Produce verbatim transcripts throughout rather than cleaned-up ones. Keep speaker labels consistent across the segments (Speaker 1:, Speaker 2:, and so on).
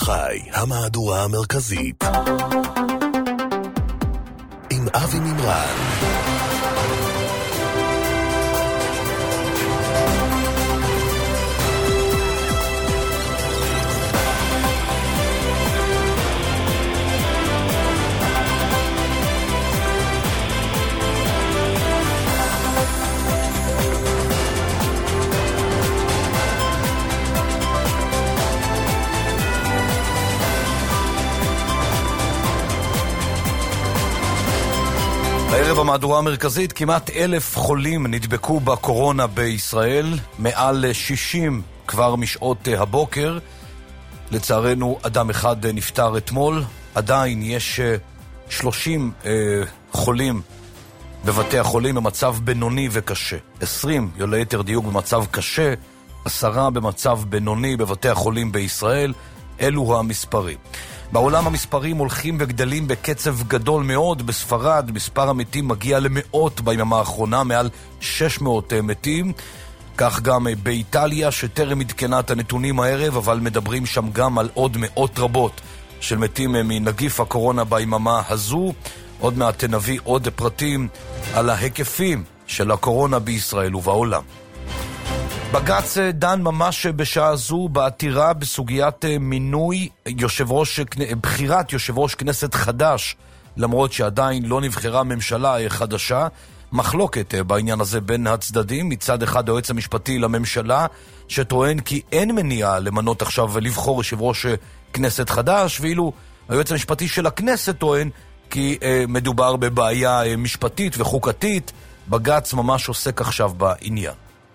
Speaker 1: חי, המהדורה המרכזית עם אבי מימרן.
Speaker 2: הערב המהדורה המרכזית, כמעט אלף חולים נדבקו בקורונה בישראל, מעל שישים כבר משעות הבוקר. לצערנו אדם אחד נפטר אתמול, עדיין יש שלושים אה, חולים בבתי החולים במצב בינוני וקשה. עשרים, ליתר דיוק, במצב קשה, עשרה במצב בינוני בבתי החולים בישראל. אלו המספרים. בעולם המספרים הולכים וגדלים בקצב גדול מאוד. בספרד מספר המתים מגיע למאות ביממה האחרונה, מעל שש מאות מתים. כך גם באיטליה, שטרם עדכנה את הנתונים הערב, אבל מדברים שם גם על עוד מאות רבות של מתים מנגיף הקורונה ביממה הזו. עוד מעט נביא עוד פרטים על ההיקפים של הקורונה בישראל ובעולם. בג"ץ דן ממש בשעה זו בעתירה בסוגיית מינוי יושב ראש, בחירת יושב ראש כנסת חדש, למרות שעדיין לא נבחרה ממשלה חדשה. מחלוקת בעניין הזה בין הצדדים. מצד אחד היועץ המשפטי לממשלה שטוען כי אין מניעה למנות עכשיו ולבחור יושב ראש כנסת חדש, ואילו היועץ המשפטי של הכנסת טוען כי אה, מדובר בבעיה אה, משפטית וחוקתית. בג"ץ ממש עוסק עכשיו בעניין.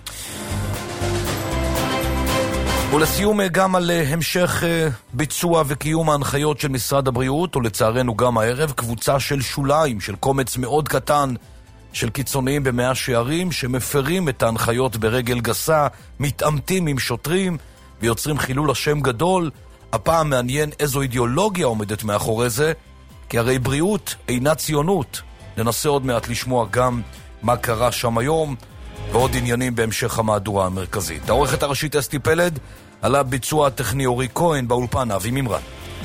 Speaker 2: ולסיום גם על המשך ביצוע וקיום ההנחיות של משרד הבריאות, ולצערנו גם הערב קבוצה של שוליים, של קומץ מאוד קטן של קיצוניים במאה שערים, שמפרים את ההנחיות ברגל גסה, מתעמתים עם שוטרים ויוצרים חילול השם גדול. הפעם מעניין איזו אידיאולוגיה עומדת מאחורי זה, כי הרי בריאות אינה ציונות. ננסה עוד מעט לשמוע גם מה קרה שם היום, ועוד עניינים בהמשך המהדורה המרכזית. העורכת הראשית אסתי פלד, על הביצוע הטכני אורי כהן, באולפן אבי מימרן.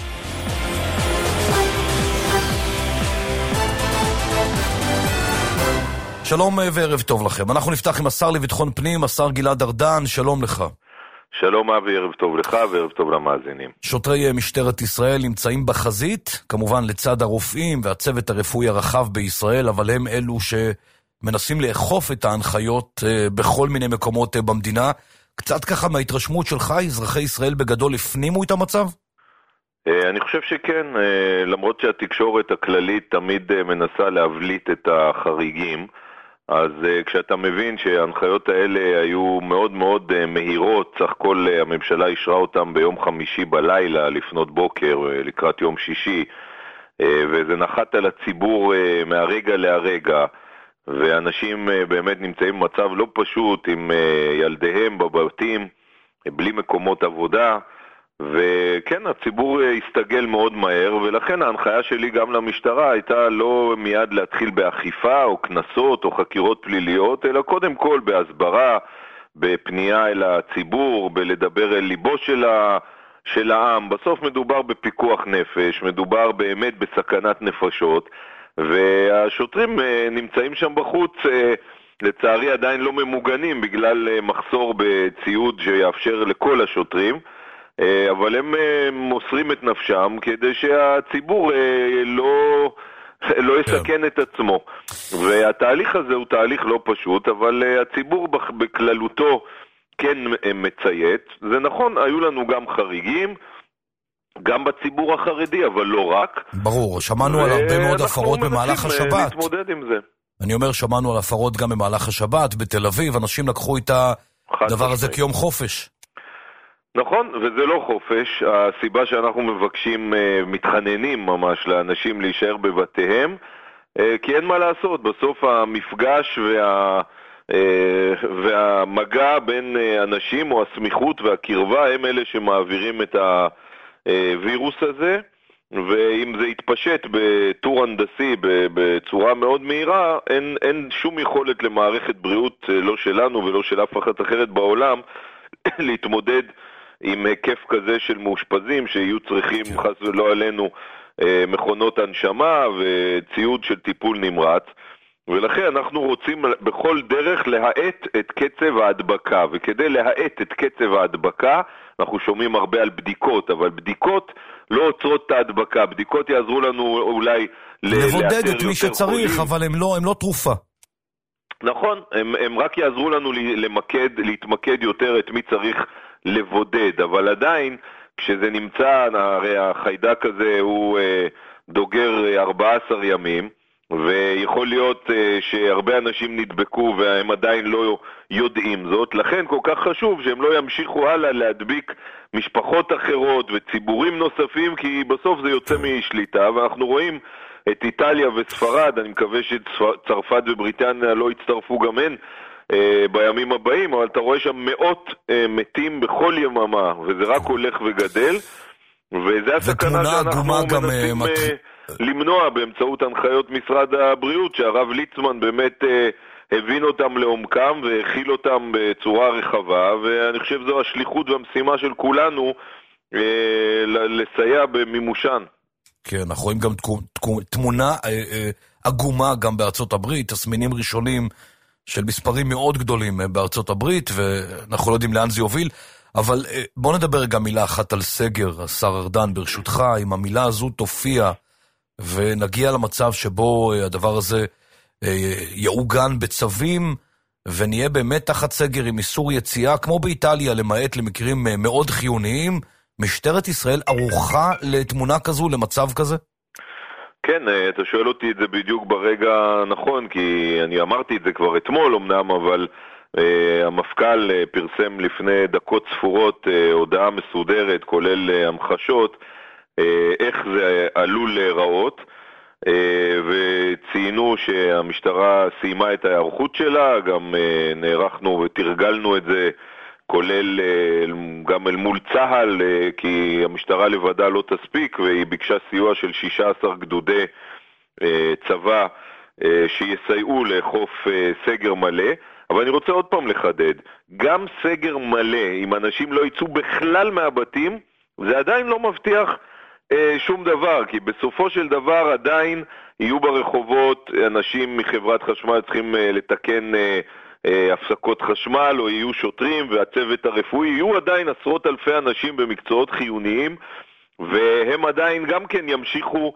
Speaker 2: שלום וערב טוב לכם. אנחנו נפתח עם השר לביטחון פנים, השר גלעד ארדן. שלום לך.
Speaker 3: שלום אבי, ערב טוב לך וערב טוב למאזינים.
Speaker 2: שוטרי משטרת ישראל נמצאים בחזית, כמובן לצד הרופאים והצוות הרפואי הרחב בישראל, אבל הם אלו שמנסים לאכוף את ההנחיות בכל מיני מקומות במדינה. קצת ככה מההתרשמות שלך, אזרחי ישראל בגדול הפנימו את המצב?
Speaker 3: אני חושב שכן, למרות שהתקשורת הכללית תמיד מנסה להבליט את החריגים, אז כשאתה מבין שההנחיות האלה היו מאוד מאוד מהירות, סך הכל הממשלה אישרה אותם ביום חמישי בלילה, לפנות בוקר, לקראת יום שישי, וזה נחת על הציבור מהרגע להרגע, ואנשים באמת נמצאים במצב לא פשוט עם ילדיהם בבתים, בלי מקומות עבודה, וכן, הציבור הסתגל מאוד מהר, ולכן ההנחיה שלי גם למשטרה הייתה לא מיד להתחיל באכיפה או כנסות או חקירות פליליות, אלא קודם כל בהסברה, בפנייה אל הציבור, בלדבר אל ליבו של, ה... של העם. בסוף מדובר בפיקוח נפש, מדובר באמת בסכנת נפשות, והשוטרים נמצאים שם בחוץ, לצערי עדיין לא ממוגנים בגלל מחסור בציוד שיאפשר לכל השוטרים, אבל הם מוסרים את נפשם כדי שהציבור לא, לא יסכן את עצמו. והתהליך הזה הוא תהליך לא פשוט, אבל הציבור בכללותו כן מציית. זה נכון, היו לנו גם חריגים, גם בציבור החרדי, אבל לא רק.
Speaker 2: ברור, שמענו על הרבה מאוד הפרות במהלך השבת. אנחנו מנסים
Speaker 3: להתמודד עם זה.
Speaker 2: אני אומר, שמענו על הפרות גם במהלך השבת, בתל אביב, אנשים לקחו את הדבר הזה כיום חופש.
Speaker 3: נכון, וזה לא חופש. הסיבה שאנחנו מבקשים, מתחננים ממש לאנשים להישאר בבתיהם, כי אין מה לעשות. בסוף המפגש וה... והמגע בין אנשים או הסמיכות והקרבה הם אלה שמעבירים את הווירוס הזה, ואם זה יתפשט בטור הנדסי בצורה מאוד מהירה, אין, אין שום יכולת למערכת בריאות, לא שלנו ולא של אף אחת אחרת בעולם, להתמודד עם היקף כזה של מאושפזים שיהיו צריכים חס ולא עלינו מכונות הנשמה וציוד של טיפול נמרץ, ולכן אנחנו רוצים בכל דרך להאט את קצב ההדבקה, וכדי להאט את קצב ההדבקה אנחנו שומעים הרבה על בדיקות, אבל בדיקות לא עוצרות את ההדבקה, בדיקות יעזרו לנו אולי
Speaker 2: לבודד את מי שצריך, חולים. אבל הם לא, הם לא תרופה.
Speaker 3: נכון, הם, הם רק יעזרו לנו למקד, להתמקד יותר את מי צריך לבודד, אבל עדיין כשזה נמצא, הרי החיידק הזה הוא אה, דוגר ארבעה עשר ימים, ויכול להיות uh, שהרבה אנשים נדבקו והם עדיין לא יודעים זאת, לכן כל כך חשוב שהם לא ימשיכו הלאה להדביק משפחות אחרות וציבורים נוספים, כי בסוף זה יוצא משליטה, ואנחנו רואים את איטליה וספרד, אני מקווה שצרפת ובריטניה לא יצטרפו גם הן uh, בימים הבאים, אבל אתה רואה שם מאות uh, מתים בכל יממה, וזה רק הולך וגדל, וזה הסכנה שאנחנו מנסים מת... למנוע באמצעות הנחיות משרד הבריאות, שהרב ליצמן באמת אה, הבין אותם לעומקם והכיל אותם בצורה רחבה, ואני חושב זו השליחות והמשימה של כולנו אה, לסייע במימושן.
Speaker 2: כן, אנחנו רואים גם תמונה אה, אה, עגומה גם בארצות הברית, תסמינים ראשונים של מספרים מאוד גדולים בארצות הברית, ואנחנו לא יודעים לאן זה יוביל, אבל אה, בוא נדבר גם מילה אחת על סגר, השר ארדן, ברשותך, אם המילה הזו תופיע, ונגיע למצב שבו הדבר הזה יעוגן בצווים, ונהיה באמת תחת סגר עם איסור יציאה, כמו באיטליה, למעט למקרים מאוד חיוניים. משטרת ישראל ערוכה לתמונה כזו, למצב כזה?
Speaker 3: כן, אתה שואל אותי את זה בדיוק ברגע הנכון, כי אני אמרתי את זה כבר אתמול אמנם, אבל uh, המפכ"ל פרסם לפני דקות ספורות uh, הודעה מסודרת, כולל uh, המחשות, איך זה עלול להיראות, וציינו שהמשטרה סיימה את ההיערכות שלה, גם נערכנו ותרגלנו את זה, כולל גם אל מול צהל, כי המשטרה לבדה לא תספיק, והיא ביקשה סיוע של שישה עשר גדודי צבא שיסייעו לאכוף סגר מלא. אבל אני רוצה עוד פעם לחדד, גם סגר מלא, אם אנשים לא יצאו בכלל מהבתים, זה עדיין לא מבטיח שום דבר, כי בסופו של דבר עדיין יהיו ברחובות אנשים מחברת חשמל צריכים לתקן הפסקות חשמל, או יהיו שוטרים והצוות הרפואי, יהיו עדיין עשרות אלפי אנשים במקצועות חיוניים, והם עדיין גם כן ימשיכו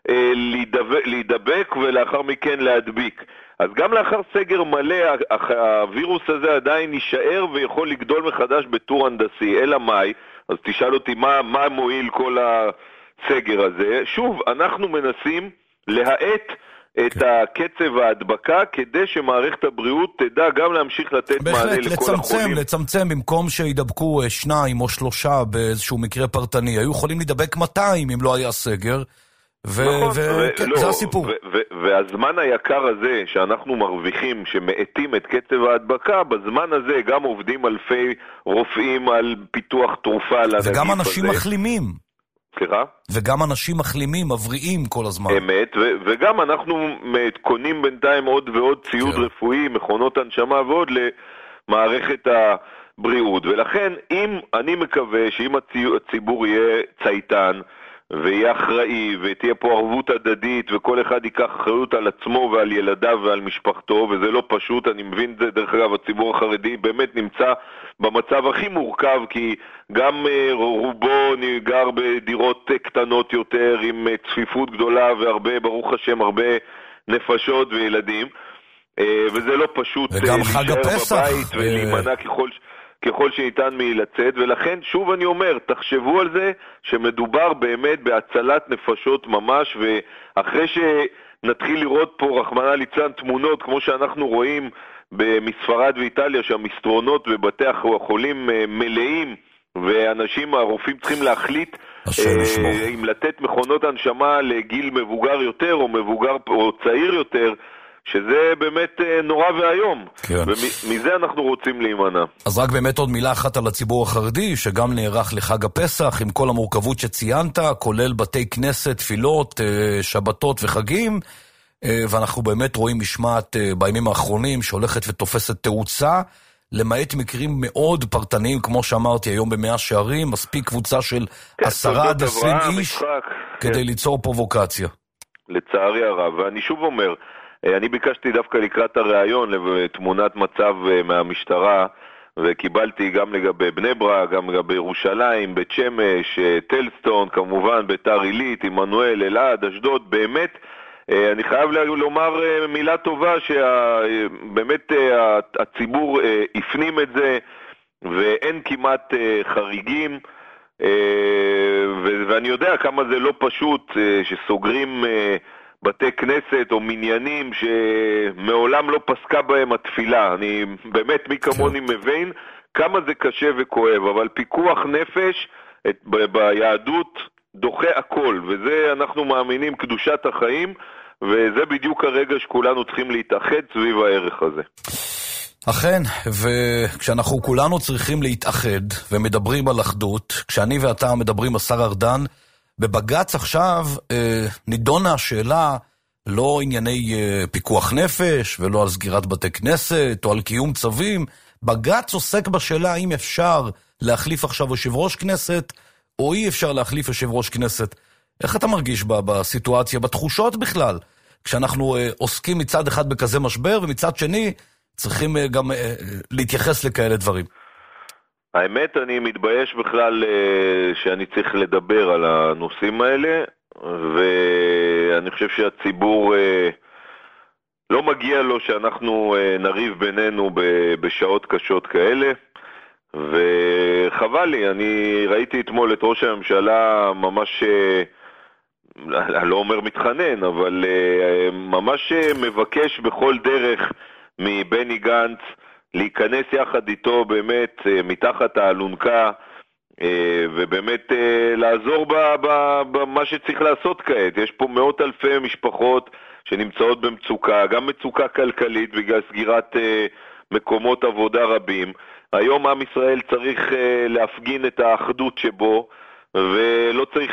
Speaker 3: להידבק ולאחר מכן להדביק. אז גם לאחר סגר מלא הווירוס הזה עדיין יישאר ויכול לגדול מחדש בטור הנדסי. אלא מאי, אז תשאל אותי מה, מה מועיל כל הסגר הזה. שוב, אנחנו מנסים להאט את הקצב ההדבקה כדי שמערכת הבריאות תדע גם להמשיך לתת מענה לכל
Speaker 2: לצמצם,
Speaker 3: החולים.
Speaker 2: לצמצם, במקום שידבקו שניים או שלושה באיזשהו מקרה פרטני, היו יכולים לדבק מאתיים אם לא היה סגר, ו-
Speaker 3: נכון,
Speaker 2: ו-
Speaker 3: ו-
Speaker 2: כן,
Speaker 3: לא,
Speaker 2: זה הסיפור.
Speaker 3: ו- ו- והזמן היקר הזה שאנחנו מרוויחים, שמאטים את קצב ההדבקה, בזמן הזה גם עובדים אלפי רופאים על פיתוח תרופה לנגיף הזה.
Speaker 2: וגם אנשים מחלימים.
Speaker 3: סליחה?
Speaker 2: וגם אנשים מחלימים, מבריאים כל הזמן.
Speaker 3: אמת, ו- וגם אנחנו קונים בינתיים עוד ועוד ציוד כן. רפואי, מכונות הנשמה ועוד למערכת הבריאות. ולכן, אם אני מקווה שאם הציבור יהיה צייתן, ויהיה אחראי, ותהיה פה ערבות הדדית, וכל אחד ייקח אחריות על עצמו ועל ילדיו ועל משפחתו, וזה לא פשוט, אני מבין את זה, דרך אגב, הציבור החרדי באמת נמצא במצב הכי מורכב, כי גם רובו גר בדירות קטנות יותר, עם צפיפות גדולה, והרבה, ברוך השם, הרבה נפשות וילדים, וזה לא פשוט להישאר בבית ולהימנע ככל ש... ככל שניתן מלצאת, ולכן שוב אני אומר, תחשבו על זה שמדובר באמת בהצלת נפשות ממש, ואחרי שנתחיל לראות פה רחמנא ליצלן תמונות כמו שאנחנו רואים מספרד ואיטליה, שהמסדרונות בבתי החולים מלאים, ואנשים, הרופאים צריכים להחליט אה, אם לתת מכונות הנשמה לגיל מבוגר יותר או מבוגר או צעיר יותר, שזה באמת נורא והיום, כן. ומזה אנחנו רוצים להימנע.
Speaker 2: אז רק באמת עוד מילה אחת על הציבור החרדי, שגם נערך לחג הפסח, עם כל המורכבות שציינת, כולל בתי כנסת, תפילות, שבתות וחגים, ואנחנו באמת רואים משמעת בימים האחרונים, שהולכת ותופסת תאוצה, למעט מקרים מאוד פרטניים, כמו שאמרתי היום במאה שערים, מספיק קבוצה של עשרה עד עשרים איש כדי ליצור פרובוקציה.
Speaker 3: לצערי הרב, ואני שוב אומר, אני ביקשתי דווקא לקראת הראיון לתמונת מצב מהמשטרה, וקיבלתי גם לגבי בני ברק, גם לגבי ירושלים, בית שמש, טלסטון, כמובן ביתר עילית, עמנואל, אלעד, אשדוד. באמת אני חייב לומר מילה טובה שבאמת הציבור הפנים את זה, ואין כמעט חריגים, ואני יודע כמה זה לא פשוט שסוגרים בתי כנסת או מניינים שמעולם לא פסקה בהם התפילה. אני באמת מי כמוני מבין כמה זה קשה וכואב, אבל פיקוח נפש את, ב, ביהדות דוחה הכל, וזה אנחנו מאמינים קדושת החיים, וזה בדיוק הרגע שכולנו צריכים להתאחד סביב הערך הזה.
Speaker 2: אכן, וכשאנחנו כולנו צריכים להתאחד ומדברים על אחדות, כשאני ואתה מדברים, השר ארדן, בבג"ץ עכשיו אה, נידונה השאלה לא ענייני אה, פיקוח נפש ולא על סגירת בתי כנסת או על קיום צווים. בג"ץ עוסק בשאלה האם אפשר להחליף עכשיו יושב ראש כנסת או אי אפשר להחליף יושב ראש כנסת. איך אתה מרגיש בה, בסיטואציה, בתחושות בכלל, כשאנחנו אה, עוסקים מצד אחד בכזה משבר ומצד שני צריכים אה, גם אה, להתייחס לכאלה דברים?
Speaker 3: האמת, אני מתבייש בכלל שאני צריך לדבר על הנושאים האלה, ואני חושב שהציבור לא מגיע לו שאנחנו נריב בינינו בשעות קשות כאלה, וחבל לי. אני ראיתי אתמול את ראש הממשלה ממש, אני לא אומר מתחנן, אבל ממש מבקש בכל דרך מבני גנץ להיכנס יחד איתו באמת מתחת האלונקה, ובאמת לעזור במה שצריך לעשות כעת. יש פה מאות אלפי משפחות שנמצאות במצוקה, גם מצוקה כלכלית בגלל סגירת מקומות עבודה רבים. היום עם ישראל צריך להפגין את האחדות שבו, ולא צריך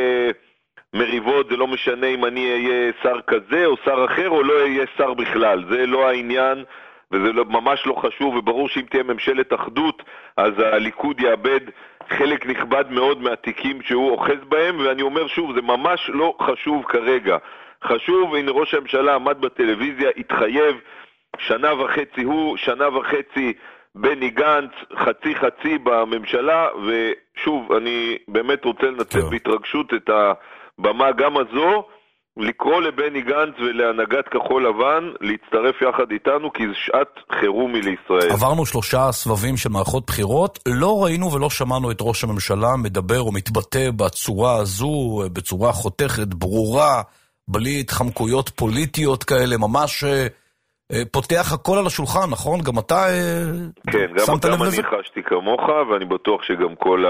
Speaker 3: מריבות. זה לא משנה אם אני אהיה שר כזה או שר אחר או לא אהיה שר בכלל, זה לא העניין, וזה ממש לא חשוב, וברור שאם תהיה ממשלת אחדות, אז הליכוד יאבד חלק נכבד מאוד מהתיקים שהוא אוחז בהם, ואני אומר שוב, זה ממש לא חשוב כרגע. חשוב, הנה ראש הממשלה עמד בטלוויזיה, התחייב, שנה וחצי הוא, שנה וחצי בני גנץ, חצי חצי בממשלה, ושוב, אני באמת רוצה לנצל בהתרגשות את הבמה גם הזו, לקרוא לבני גנץ ולהנהגת כחול לבן להצטרף יחד איתנו, כי זה שעת חירום לישראל. עברנו
Speaker 2: שלושה סבבים של מערכות בחירות, לא ראינו ולא שמענו את ראש הממשלה מדבר או מתבטא בצורה הזו, בצורה חותכת, ברורה, בלי התחמקויות פוליטיות כאלה, ממש פותח הכל על השולחן, נכון? גם אתה
Speaker 3: כן, גם, גם אני חשתי כמוך, ואני בטוח שגם כל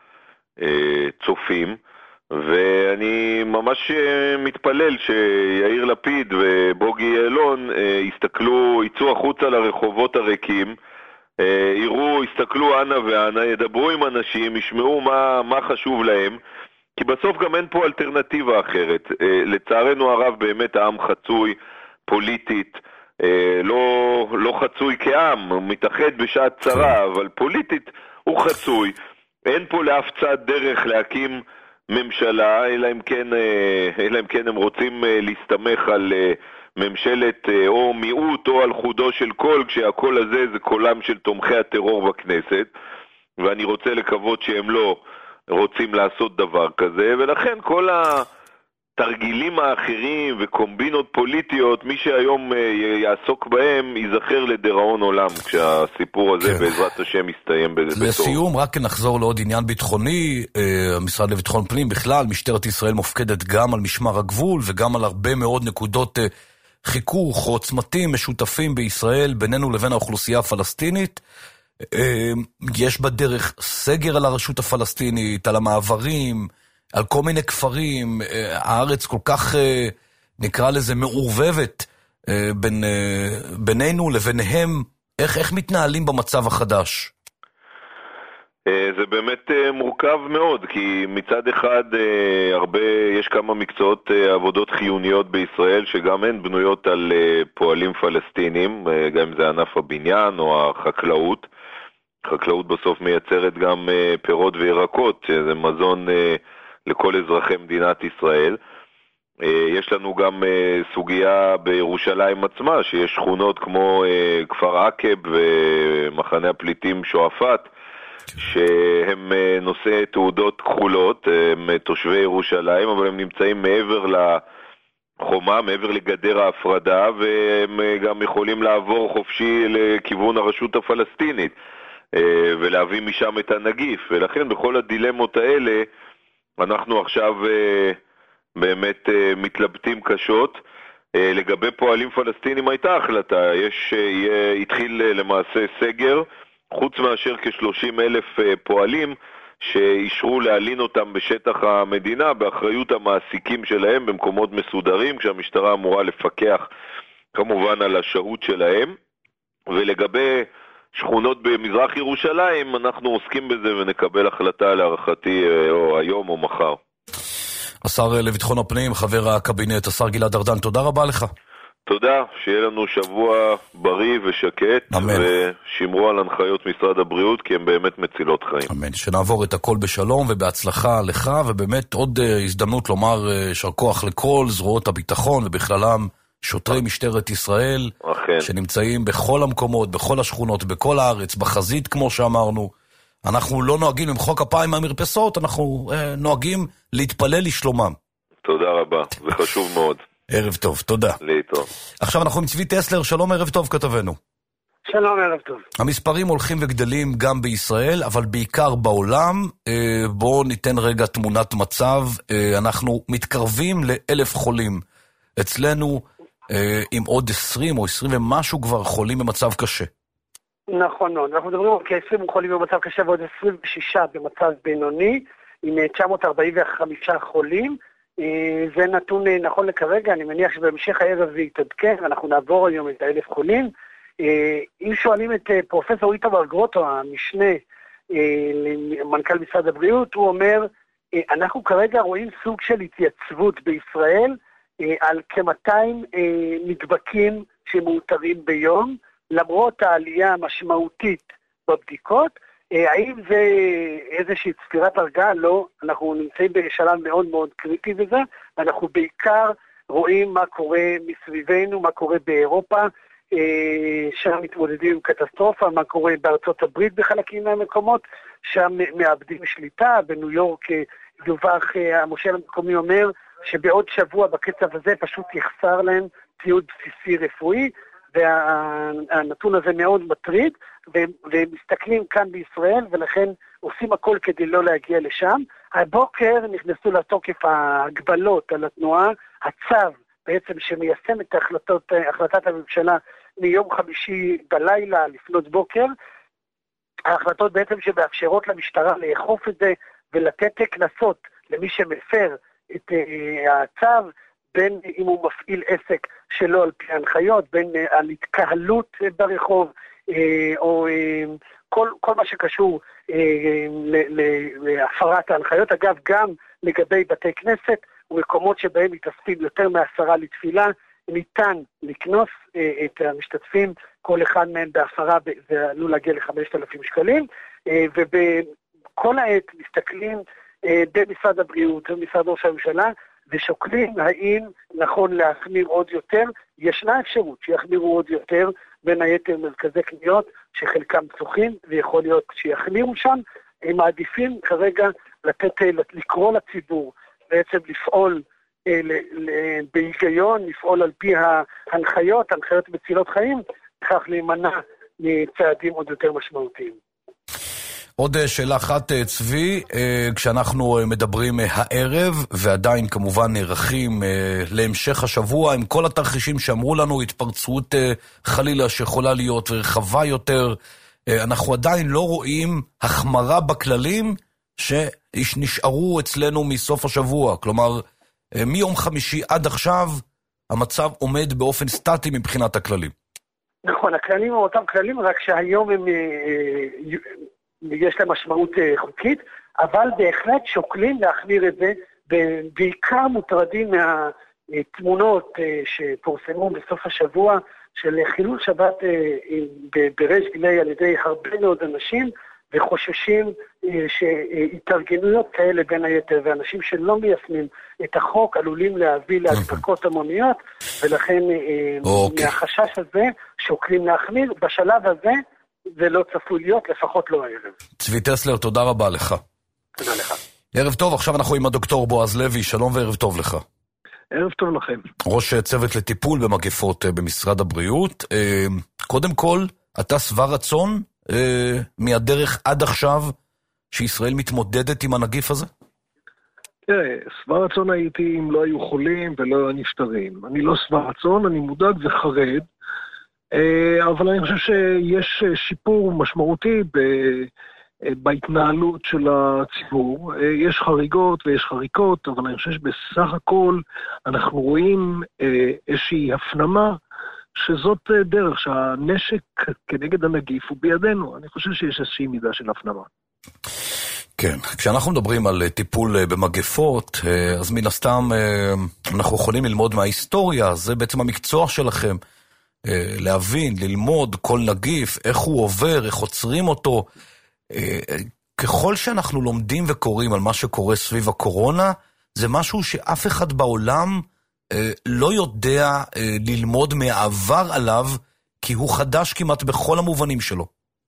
Speaker 3: הצופים, ואני ממש מתפלל שיאיר לפיד ובוגי יעלון יסתכלו, יצאו החוצה לרחובות הריקים, יראו, יסתכלו אנה ואנה, ידברו עם אנשים, ישמעו מה, מה חשוב להם, כי בסוף גם אין פה אלטרנטיבה אחרת. לצערנו הרב באמת העם חצוי פוליטית, לא, לא חצוי כעם, הוא מתאחד בשעת צרה, אבל פוליטית הוא חצוי. אין פה לאף צד דרך להקים ממשלה, אלא אם כן, אלא אם כן הם רוצים להסתמך על ממשלת או מיעוט או על חודו של קול, כשהקול הזה זה קולם של תומכי הטרור בכנסת, ואני רוצה לקוות שהם לא רוצים לעשות דבר כזה, ולכן כל התרגילים האחרים וקומבינות פוליטיות, מי שהיום יעסוק בהם ייזכר לדיראון עולם, כשהסיפור הזה כן. בעזרת השם יסתיים בזה.
Speaker 2: לסיום, רק נחזור לעוד עניין ביטחוני. המשרד לביטחון פנים בכלל, משטרת ישראל מופקדת גם על משמר הגבול וגם על הרבה מאוד נקודות חיכוך או צמתים משותפים בישראל בינינו לבין האוכלוסייה הפלסטינית. יש בדרך סגר על הרשות הפלסטינית, על המעברים, על כל מיני כפרים. הארץ כל כך, נקרא לזה, מעורבבת בין, בינינו לביניהם. איך, איך מתנהלים במצב החדש?
Speaker 3: זה באמת מורכב מאוד, כי מצד אחד הרבה, יש כמה מקצועות עבודות חיוניות בישראל שגם הן בנויות על פועלים פלסטינים, גם אם זה ענף הבניין או החקלאות. חקלאות בסוף מייצרת גם פירות וירקות, שזה מזון לכל אזרחי מדינת ישראל. יש לנו גם סוגיה בירושלים עצמה, שיש שכונות כמו כפר עקב ומחנה הפליטים שועפאט, שהם נושאי תעודות כחולות, הם תושבי ירושלים, אבל הם נמצאים מעבר לחומה, מעבר לגדר ההפרדה, והם גם יכולים לעבור חופשי לכיוון הרשות הפלסטינית, ולהביא משם את הנגיף. ולכן בכל הדילמות האלה, אנחנו עכשיו באמת מתלבטים קשות. לגבי פועלים פלסטינים הייתה החלטה, יש, התחיל למעשה סגר, חוץ מאשר כ-שלושים אלף פועלים שאישרו להלין אותם בשטח המדינה באחריות המעסיקים שלהם במקומות מסודרים, כשהמשטרה אמורה לפקח כמובן על השהות שלהם. ולגבי שכונות במזרח ירושלים, אנחנו עוסקים בזה ונקבל החלטה להערכתי או היום או מחר.
Speaker 2: השר לביטחון הפנים, חבר הקבינט, השר גלעד ארדן, תודה רבה לך.
Speaker 3: תודה, שיהיה לנו שבוע בריא ושקט,
Speaker 2: אמן.
Speaker 3: ושמרו על הנחיות משרד הבריאות, כי הן באמת מצילות חיים.
Speaker 2: אמן, שנעבור את הכל בשלום ובהצלחה לך, ובאמת עוד הזדמנות לומר יישר כוח לכל זרועות הביטחון, ובכללם שוטרי משטרת ישראל,
Speaker 3: אכן.
Speaker 2: שנמצאים בכל המקומות, בכל השכונות, בכל הארץ, בחזית כמו שאמרנו. אנחנו לא נוהגים למחוא כפיים מהמרפסות, אנחנו אה, נוהגים להתפלל לשלומם.
Speaker 3: תודה רבה, זה חשוב מאוד.
Speaker 2: ערב טוב, תודה.
Speaker 3: להתראות.
Speaker 2: עכשיו אנחנו עם צבי טסלר, שלום, ערב טוב כתבנו.
Speaker 4: שלום, ערב טוב.
Speaker 2: המספרים הולכים וגדלים גם בישראל, אבל בעיקר בעולם. אה, בואו ניתן רגע תמונת מצב. אה, אנחנו מתקרבים לאלף חולים. אצלנו אה, עם עוד עשרים או עשרים ומשהו כבר חולים במצב קשה.
Speaker 4: נכון מאוד, אנחנו מדברים על כ-עשרים חולים במצב קשה ועוד עשרים ושישה במצב בינוני, עם תשע מאות ארבעים וחמישה חולים. זה נתון נכון לכרגע, אני מניח שבהמשך הערב זה יתעדכן, אנחנו נעבור היום את האלף חולים. אם שואלים את פרופסור איתמר גרוטו, המשנה למנכ"ל משרד הבריאות, הוא אומר, אנחנו כרגע רואים סוג של התייצבות בישראל, על כ-מאתיים נדבקים שמאותרים ביום, למרות העלייה המשמעותית בבדיקות. האם זה איזושהי צפירת הרגעה? לא, אנחנו נמצאים בשלב מאוד מאוד קריטי בזה, אנחנו בעיקר רואים מה קורה מסביבנו, מה קורה באירופה, שם מתמודדים עם קטסטרופה, מה קורה בארצות הברית בחלקים מהמקומות, שם מאבדים שליטה, בניו יורק דווח, המושל המקומי אומר שבעוד שבוע בקצב הזה פשוט יחסר להם ציוד בסיסי רפואי, והנתון הזה מאוד מטריד, ומסתכלים כאן בישראל, ולכן עושים הכל כדי לא להגיע לשם. הבוקר נכנסו לתוקף ההגבלות על התנועה, הצו בעצם שמיישם את החלטות, החלטת הממשלה מיום חמישי בלילה לפנות בוקר, ההחלטות בעצם שמאפשרות למשטרה לאכוף את זה, ולתת קנסות למי שמפר את הצו, בין אם הוא מפעיל עסק שלא על פי ההנחיות, בין על התקהלות ברחוב, או כל, כל מה שקשור להפרת ההנחיות. אגב, גם לגבי בתי כנסת ומקומות שבהם מתאספים יותר מעשרה לתפילה, ניתן לקנוס את המשתתפים, כל אחד מהם בהפרה, זה עלול להגיע ל-חמשת אלפים שקלים, ובכל העת מסתכלים במשרד הבריאות ובמשרד ראש הממשלה, ושוקלים האם נכון להחמיר עוד יותר. ישנה אפשרות שיחמירו עוד יותר, בין היתר מרכזי קניות שחלקם פתוחים, ויכול להיות שיחמירו שם. הם מעדיפים כרגע לתת, לקרוא לציבור, בעצם לפעול בהיגיון, לפעול על פי ההנחיות, הנחיות מצילות חיים, כך להימנע מצעדים עוד יותר משמעותיים.
Speaker 2: עוד שאלה אחת, צבי, כשאנחנו מדברים הערב, ועדיין כמובן נערכים להמשך השבוע, עם כל התרחישים שאמרו לנו, התפרצות חלילה שיכולה להיות רחבה יותר, אנחנו עדיין לא רואים החמרה בכללים שנשארו אצלנו מסוף השבוע. כלומר, מיום חמישי עד עכשיו, המצב עומד באופן סטטי מבחינת הכללים.
Speaker 4: נכון, הכללים הם אותם כללים, רק שהיום הם יש לה משמעות חוקית, אבל בהחלט שוקלים להחמיר את זה, בעיקר מוטרדים מהתמונות שפורסמו בסוף השבוע, של חילול שבת בריש גלי על ידי הרבה מאוד אנשים, וחוששים שהתארגנויות כאלה בין היתר, ואנשים שלא מיישמים את החוק עלולים להביא להדבקות המוניות, ולכן okay. מהחשש הזה שוקלים להחמיר. בשלב הזה זה לא צפוי להיות, לפחות לא הערב.
Speaker 2: צבי טסלר, תודה רבה לך.
Speaker 4: תודה לך.
Speaker 2: ערב טוב, עכשיו אנחנו עם הדוקטור בועז לוי, שלום וערב טוב לך.
Speaker 5: ערב טוב לכם.
Speaker 2: ראש צוות לטיפול במגפות במשרד הבריאות. קודם כל, אתה שבע רצון מהדרך עד עכשיו שישראל מתמודדת עם הנגיף הזה?
Speaker 5: תראה, שבע רצון הייתי אם לא היו חולים ולא היו נפטרים. אני לא שבע רצון, אני מודאג וחרד, אבל אני חושב שיש שיפור משמעותי ב... בהתנהלות של הציבור. יש חריגות ויש חריקות, אבל אני חושב שבסך הכל אנחנו רואים איזושהי הפנמה שזאת דרך שהנשק כנגד הנגיף הוא בידינו. אני חושב שיש איזושהי מידה של הפנמה.
Speaker 2: כן, כשאנחנו מדברים על טיפול במגפות, אז מן הסתם אנחנו יכולים ללמוד מההיסטוריה, זה בעצם המקצוע שלכם, להבין, ללמוד כל נגיף, איך הוא עובר, איך עוצרים אותו. ככל שאנחנו לומדים וקוראים על מה שקורה סביב הקורונה, זה משהו שאף אחד בעולם לא יודע ללמוד מהעבר עליו, כי הוא חדש כמעט בכל המובנים שלו.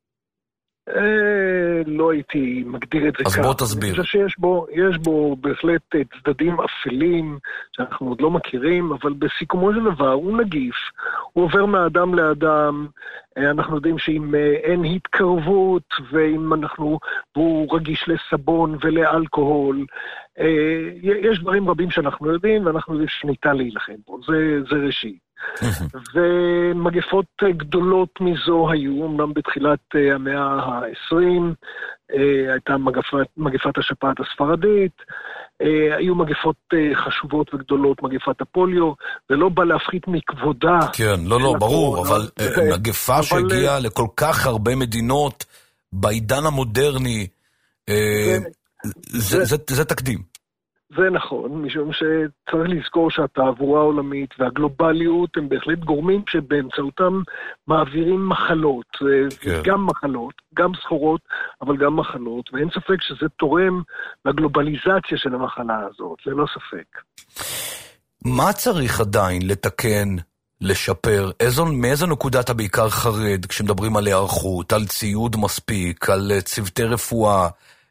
Speaker 5: לא הייתי מגדיר את זה
Speaker 2: אז
Speaker 5: כך.
Speaker 2: בוא תסביר.
Speaker 5: אני חושב שיש בו, יש בו בהחלט צדדים אפלים שאנחנו עוד לא מכירים, אבל בסיכומו של דבר הוא נגיף, הוא עובר מאדם לאדם, אנחנו יודעים שאם אין התקרבות, ואם אנחנו, והוא רגיש לסבון ולאלכוהול, יש דברים רבים שאנחנו יודעים, ואנחנו יודעים שניתן להילחם בו, זה, זה ראשי. ומגפות גדולות מזו היו, אמנם בתחילת המאה ה-עשרים, הייתה מגפת, מגפת השפעת הספרדית, היו מגפות חשובות וגדולות, מגפת הפוליו, ולא בא להפחית מכבודה.
Speaker 2: כן, לא, לא, ברור, אבל מגפה שהגיעה לכל כך הרבה מדינות בעידן המודרני, זה תקדים.
Speaker 5: זה נכון, משום שצריך לזכור שהתעבורה העולמית והגלובליות הם בהחלט גורמים שבאמצעותם מעבירים מחלות, כן. גם מחלות, גם סחורות, אבל גם מחלות, ואין ספק שזה תורם לגלובליזציה של המחלה הזאת, זה לא ספק.
Speaker 2: מה צריך עדיין לתקן, לשפר? איזו, מאיזו נקודה אתה בעיקר חרד כשמדברים על הערכות, על ציוד מספיק, על צוותי רפואה,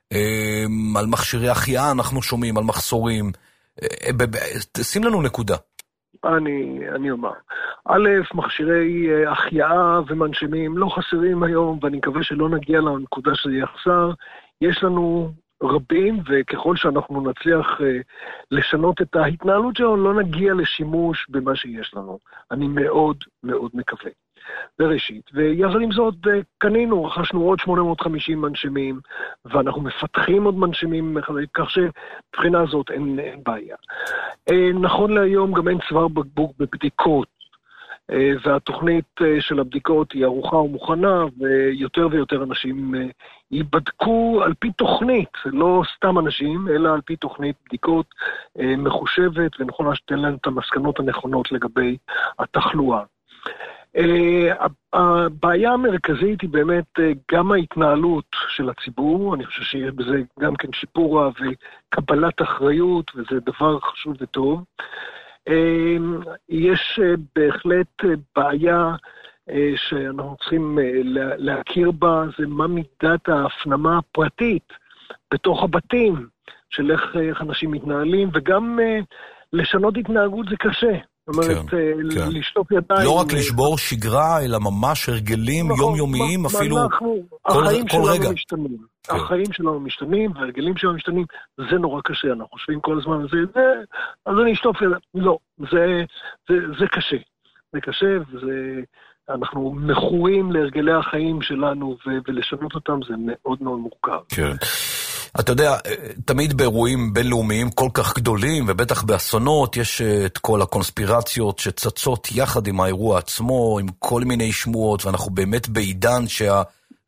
Speaker 2: על מכשירי החייאה אנחנו שומעים, על מחסורים. שים לנו נקודה.
Speaker 5: אני, אני אומר. א', מכשירי החייאה ומנשמים לא חסרים היום, ואני מקווה שלא נגיע לנקודה שזה יחסר. יש לנו רבים, וככל שאנחנו נצליח לשנות את ההתנהלות שלנו, לא נגיע לשימוש במה שיש לנו. אני מאוד מאוד מקווה. בראשית, ויחד עם זאת קנינו, רכשנו עוד שמונה מאות וחמישים מנשמים, ואנחנו מפתחים עוד מנשמים, כך שבבחינה הזאת אין, אין בעיה. נכון להיום גם אין צוואר בקבוק בבדיקות, והתוכנית של הבדיקות היא ערוכה ומוכנה, ויותר ויותר אנשים ייבדקו על פי תוכנית, לא סתם אנשים, אלא על פי תוכנית בדיקות מחושבת, ונכונה שתן להם את המסקנות הנכונות לגבי התחלואה. Uh, הבעיה המרכזית היא באמת uh, גם ההתנהלות של הציבור, אני חושב שיש בזה גם כן שיפורה וקבלת אחריות, וזה דבר חשוב וטוב. Uh, יש uh, בהחלט uh, בעיה uh, שאנחנו צריכים uh, להכיר בה, זה מה מידת ההפנמה הפרטית בתוך הבתים, של איך, איך אנשים מתנהלים, וגם uh, לשנות התנהגות זה קשה. זאת אומרת, לשטוף ידיים.
Speaker 2: לא רק לשבור שגרה, אלא ממש הרגלים יומיומיים, אפילו כל רגע.
Speaker 5: החיים שלנו משתנים, והרגלים שלנו משתנים, זה נורא קשה, אנחנו חושבים כל הזמן על זה, אז אני אשטוף ידיים. לא, זה קשה. זה קשה, ואנחנו מכורים להרגלי החיים שלנו, ולשנות אותם זה מאוד מאוד מורכב.
Speaker 2: כן. אתה יודע, תמיד באירועים בינלאומיים כל כך גדולים, ובטח באסונות, יש את כל הקונספירציות שצצות יחד עם האירוע עצמו, עם כל מיני שמועות, ואנחנו באמת בעידן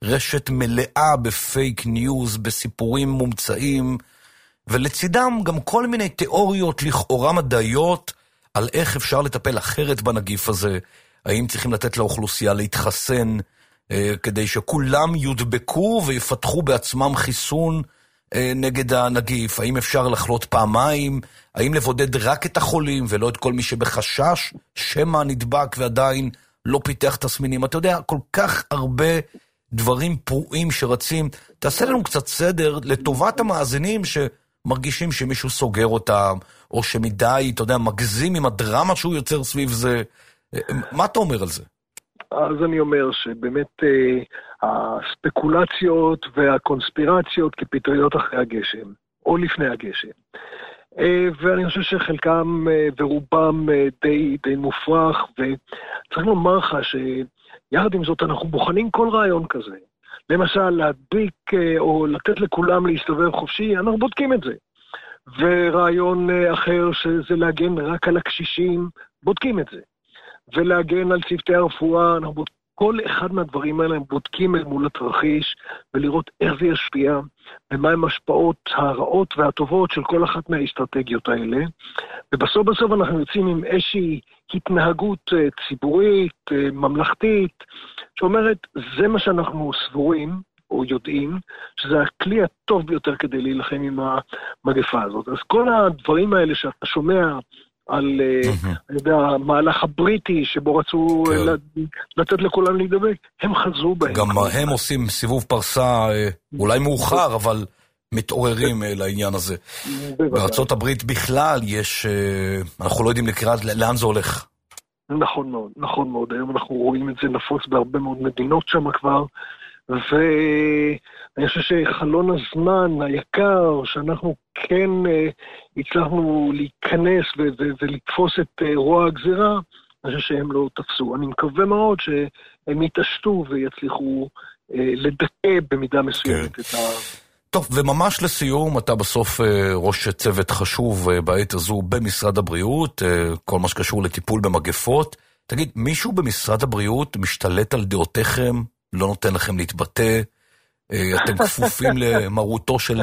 Speaker 2: רשת מלאה בפייק ניוז, בסיפורים מומצאים, ולצידם גם כל מיני תיאוריות לכאורה מדעיות על איך אפשר לטפל אחרת בנגיף הזה, האם צריכים לתת לאוכלוסייה להתחסן, אה, כדי שכולם יודבקו ויפתחו בעצמם חיסון אה, נגד הנגיף, האם אפשר לחלות פעמיים, האם לבודד רק את החולים ולא את כל מי שבחשש, שמא נדבק ועדיין לא פיתח תסמינים. אתה יודע, כל כך הרבה דברים פרועים שרצים. תעשה לנו קצת סדר לטובת המאזינים שמרגישים שמישהו סוגר אותם, או שמדי, אתה יודע, מגזים עם הדרמה שהוא יוצר סביב זה. מה אתה אומר על זה?
Speaker 5: אז אני אומר שבאמת אה, הספקולציות והקונספירציות כפטריות אחרי הגשם, או לפני הגשם. אה, ואני חושב שחלקם אה, ורובם אה, די, די מופרך, וצריך לומר לך שיחד עם זאת אנחנו בוחנים כל רעיון כזה. למשל, להדביק אה, או לתת לכולם להסתובב חופשי, אנחנו בודקים את זה. ורעיון אה, אחר שזה להגן רק על הקשישים, בודקים את זה. ולהגן על צוותי הרפואה, אנחנו בודקים, כל אחד מהדברים האלה הם בודקים אל מול התרחיש, ולראות איך זה ישפיע, ומה הם השפעות הרעות והטובות של כל אחת מהאסטרטגיות האלה, ובסוף בסוף אנחנו יוצאים עם איזושהי התנהגות ציבורית, ממלכתית, שאומרת, זה מה שאנחנו סבורים, או יודעים, שזה הכלי הטוב ביותר כדי להילחם עם המגפה הזאת. אז כל הדברים האלה שאתה שומע, על אני יודע, המהלך הבריטי שבו רצו לתת לכולם להידבק, הם חזרו בהם.
Speaker 2: גם הם עושים סיבוב פרסה, אולי מאוחר, אבל מתעוררים לעניין הזה. בארצות הברית בכלל יש, אנחנו לא יודעים לקראת לאן זה הולך.
Speaker 5: נכון מאוד, נכון מאוד. היום אנחנו רואים את זה נפוץ בהרבה מאוד מדינות שם כבר, ואני חושב שחלון הזמן היקר שאנחנו כן הצלחנו להיכנס ולתפוס את רוע הגזירה, אני חושב שהם לא תפסו. אני מקווה מאוד שהם יתעשתו ויצליחו לדכא במידה מסוימת את ה...
Speaker 2: טוב, וממש לסיום, אתה בסוף ראש צוות חשוב בעת הזו במשרד הבריאות, כל מה שקשור לטיפול במגפות. תגיד, מישהו במשרד הבריאות משתלט על דעותיכם? לא נותן לכם להתבטא, אתם כפופים למרותו של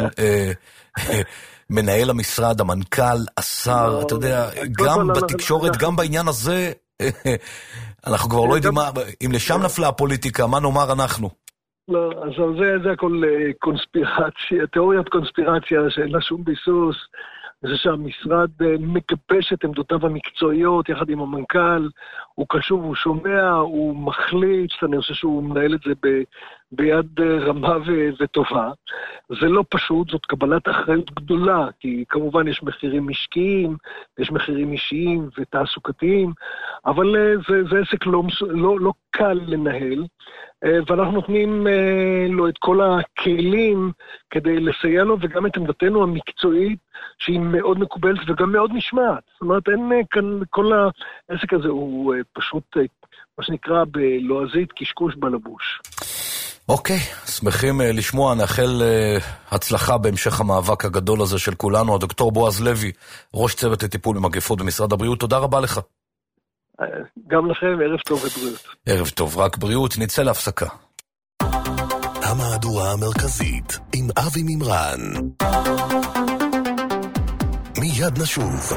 Speaker 2: מנהל המשרד, המנכ"ל, השר, אתה יודע, גם בתקשורת, גם בעניין הזה, אנחנו כבר לא יודעים אם לשם נפלה הפוליטיקה, מה נאמר אנחנו?
Speaker 5: לא, אז זה הכל קונספירציה, תיאוריית קונספירציה שאין לה שום ביסוס, זה שהמשרד מגבש את עמדותיו המקצועיות יחד עם המנכ"ל, הוא קשוב, הוא שומע, הוא מחליט, אני חושב שהוא מנהל את זה ב, ביד רמה ו, וטובה. זה לא פשוט, זאת קבלת אחריות גדולה, כי כמובן יש מחירים משקיים, יש מחירים אישיים ותעסוקתיים, אבל זה, זה עסק לא, לא, לא קל לנהל, ואנחנו נותנים לו את כל הכלים כדי לסייע לו, וגם את עמדתנו המקצועית, שהיא מאוד מקובלת וגם מאוד נשמעת. זאת אומרת, אין כאן, כל העסק הזה הוא פשוט, מה שנקרא בלועזית, קשקוש בלבוש.
Speaker 2: אוקיי, שמחים לשמוע, נאחל הצלחה בהמשך המאבק הגדול הזה של כולנו. הדוקטור בועז לוי, ראש צוות לטיפול במגפות במשרד הבריאות, תודה רבה לך.
Speaker 5: גם לכם, ערב טוב ובריאות.
Speaker 2: ערב טוב, רק בריאות, נצא להפסקה.
Speaker 1: המהדורה המרכזית עם אבי מימרן. מיד נשוב.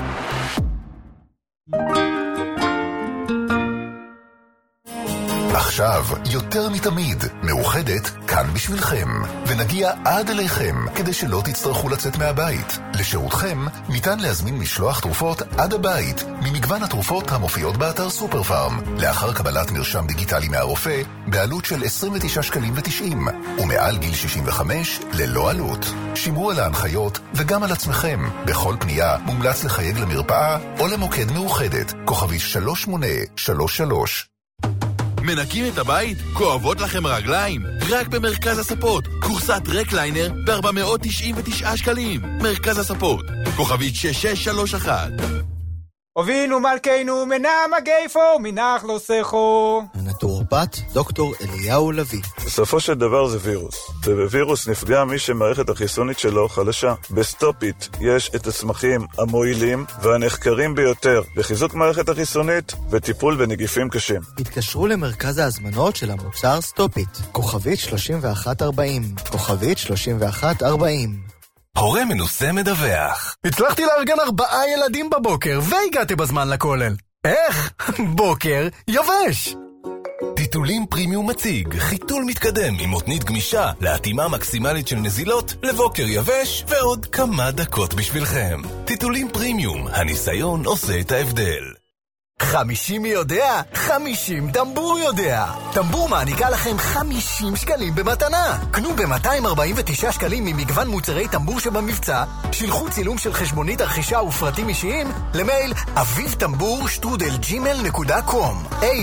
Speaker 1: עכשיו, יותר מתמיד, מאוחדת כאן בשבילכם, ונגיע עד אליכם, כדי שלא תצטרכו לצאת מהבית. לשירותכם, ניתן להזמין משלוח תרופות עד הבית, ממגוון התרופות המופיעות באתר סופר פארם, לאחר קבלת מרשם דיגיטלי מהרופא, בעלות של עשרים ותשעה שקלים ותשעים, ומעל גיל שישים וחמש, ללא עלות. שמרו על ההנחיות, וגם על עצמכם. בכל פנייה, מומלץ לחייג למרפאה, או למוקד מאוחדת, כוכבי שלוש שמונה שלוש שלוש.
Speaker 6: מנקים את הבית? כואבות לכם רגליים? רק במרכז הספות. קורסת רקליינר ב-ארבע מאות תשעים ותשעה שקלים. מרכז הספות. כוכבית שש שש שלוש אחת.
Speaker 7: אבינו מלכנו מנה מגייפו מנח לא סכו.
Speaker 8: הנטור
Speaker 7: המשפט דוקטור אליהו לוי.
Speaker 8: בסופו של דבר זה וירוס, ובווירוס נפגע מי שמערכת החיסונית שלו חלשה. בסטופיט יש את הצמחים המועילים והנחקרים ביותר בחיזוק מערכת החיסונית וטיפול בנגיפים קשים.
Speaker 7: התקשרו למרכז ההזמנות של המוצר סטופיט, כוכבית שלושים ואחת ארבעים, כוכבית שלושים ואחת ארבעים.
Speaker 9: הורה מנוסה מדווח.
Speaker 10: הצלחתי לארגן ארבעה ילדים בבוקר והגעתי בזמן לכולל. איך? בוקר יבש.
Speaker 9: טיטולים פרימיום מציג חיתול מתקדם עם מותנית גמישה להתאמה מקסימלית של נזילות לבוקר יבש ועוד כמה דקות בשבילכם. טיטולים פרימיום, הניסיון עושה את ההבדל.
Speaker 10: חמישים יודע, חמישים טמבור יודע. טמבור מעניקה לכם חמישים שקלים במתנה. קנו ב-מאתיים ארבעים ותשעה שקלים ממגוון מוצרי טמבור שבמבצע, שילחו צילום של חשבונית הרכישה ופרטים אישיים למייל אביב טמבור שטרודל ג'ימל נקודה קום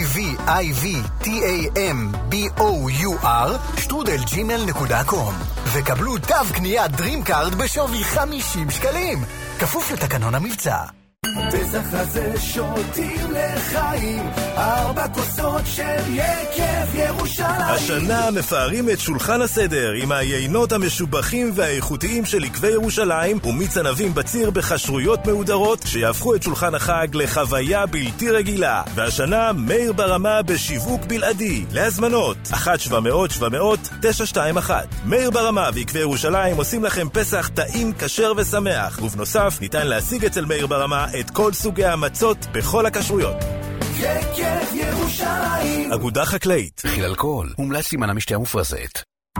Speaker 10: a-v-i-v-t-a-m-b-o-u-r שטרודל ג'ימל נקודה קום וקבלו תו קניית דרים קארד בשווי חמישים שקלים. כפוף לתקנון המבצע.
Speaker 11: פסח הזה שותים לחיים, ארבע כוסות של יקב ירושלים.
Speaker 9: השנה מפארים את שולחן הסדר עם היינות המשובחים והאיכותיים של יקבי ירושלים ומיץ ענבים בציר בחשרויות מהודרות שיהפכו את שולחן החג לחוויה בלתי רגילה. והשנה מאיר ברמה בשיווק בלעדי. להזמנות אחת שבע מאות שבע מאות תשע שתיים אחת. מאיר ברמה ויקבי ירושלים עושים לכם פסח טעים, כשר ושמח, ובנוסף ניתן להשיג אצל מאיר ברמה את כל סוגי המצות בכל הכשרויות.
Speaker 11: יקב ירושלים.
Speaker 9: אגודה חקלאית.
Speaker 12: מכיל אלכוהול, מומלץ סימן משתייה מופרזת.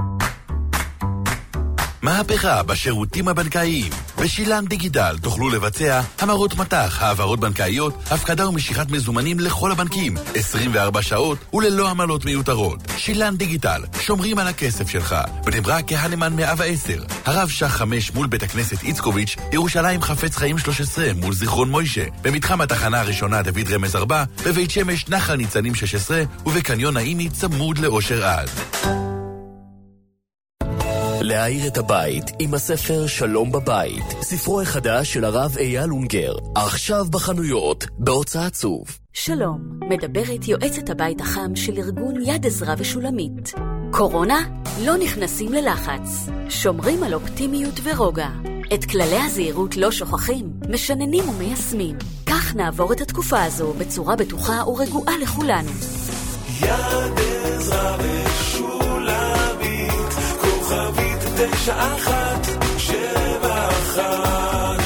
Speaker 6: מהפכה בשירותים הבנקאיים. בשילם דיגיטל תוכלו לבצע המרות מטח, העברות בנקאיות, הפקדה ומשיכת מזומנים לכל הבנקים, עשרים וארבע שעות וללא עמלות מיותרות. שילם דיגיטל, שומרים על הכסף שלך. בני ברק כהנמן מאה ועשר, הרב שח חמש מול בית הכנסת איצקוביץ', ירושלים חפץ חיים שלוש עשרה מול זיכרון מוישה, במתחם התחנה הראשונה דוד רמז ארבע, בבית שמש נחל ניצנים שש עשרה ובקניון האיני צמוד לאושר עד.
Speaker 13: להאיר את הבית עם הספר שלום בבית, ספרו החדש של הרב אייל אונגר, עכשיו בחנויות, בהוצאת צוף.
Speaker 14: שלום, מדברת יועצת הבית החם של ארגון יד עזרא ושולמית. קורונה? לא נכנסים ללחץ. שומרים על אופטימיות ורוגע. את כללי הזהירות לא שוכחים, משננים ומיישמים. כך נעבור את התקופה הזו בצורה בטוחה ורגועה לכולנו.
Speaker 11: יד עזרא ושולמית, כוכבית תשע אחת שבע אחת.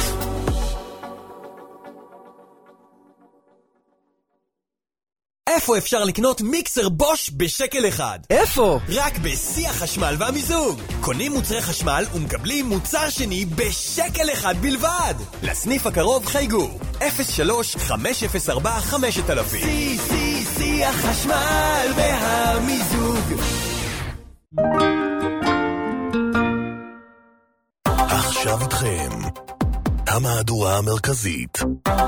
Speaker 15: איפה אפשר לקנות מיקסר בוש בשקל אחד?
Speaker 10: איפה?
Speaker 15: רק בשיא החשמל והמיזוג. קונים מוצרי חשמל ומקבלים מוצר שני בשקל אחד בלבד. לסניף הקרוב חייגו אפס שלוש חמש אפס ארבע חמש אלף.
Speaker 11: שיא שיא שיא החשמל והמיזוג.
Speaker 9: עכשיו איתכם המהדורה המרכזית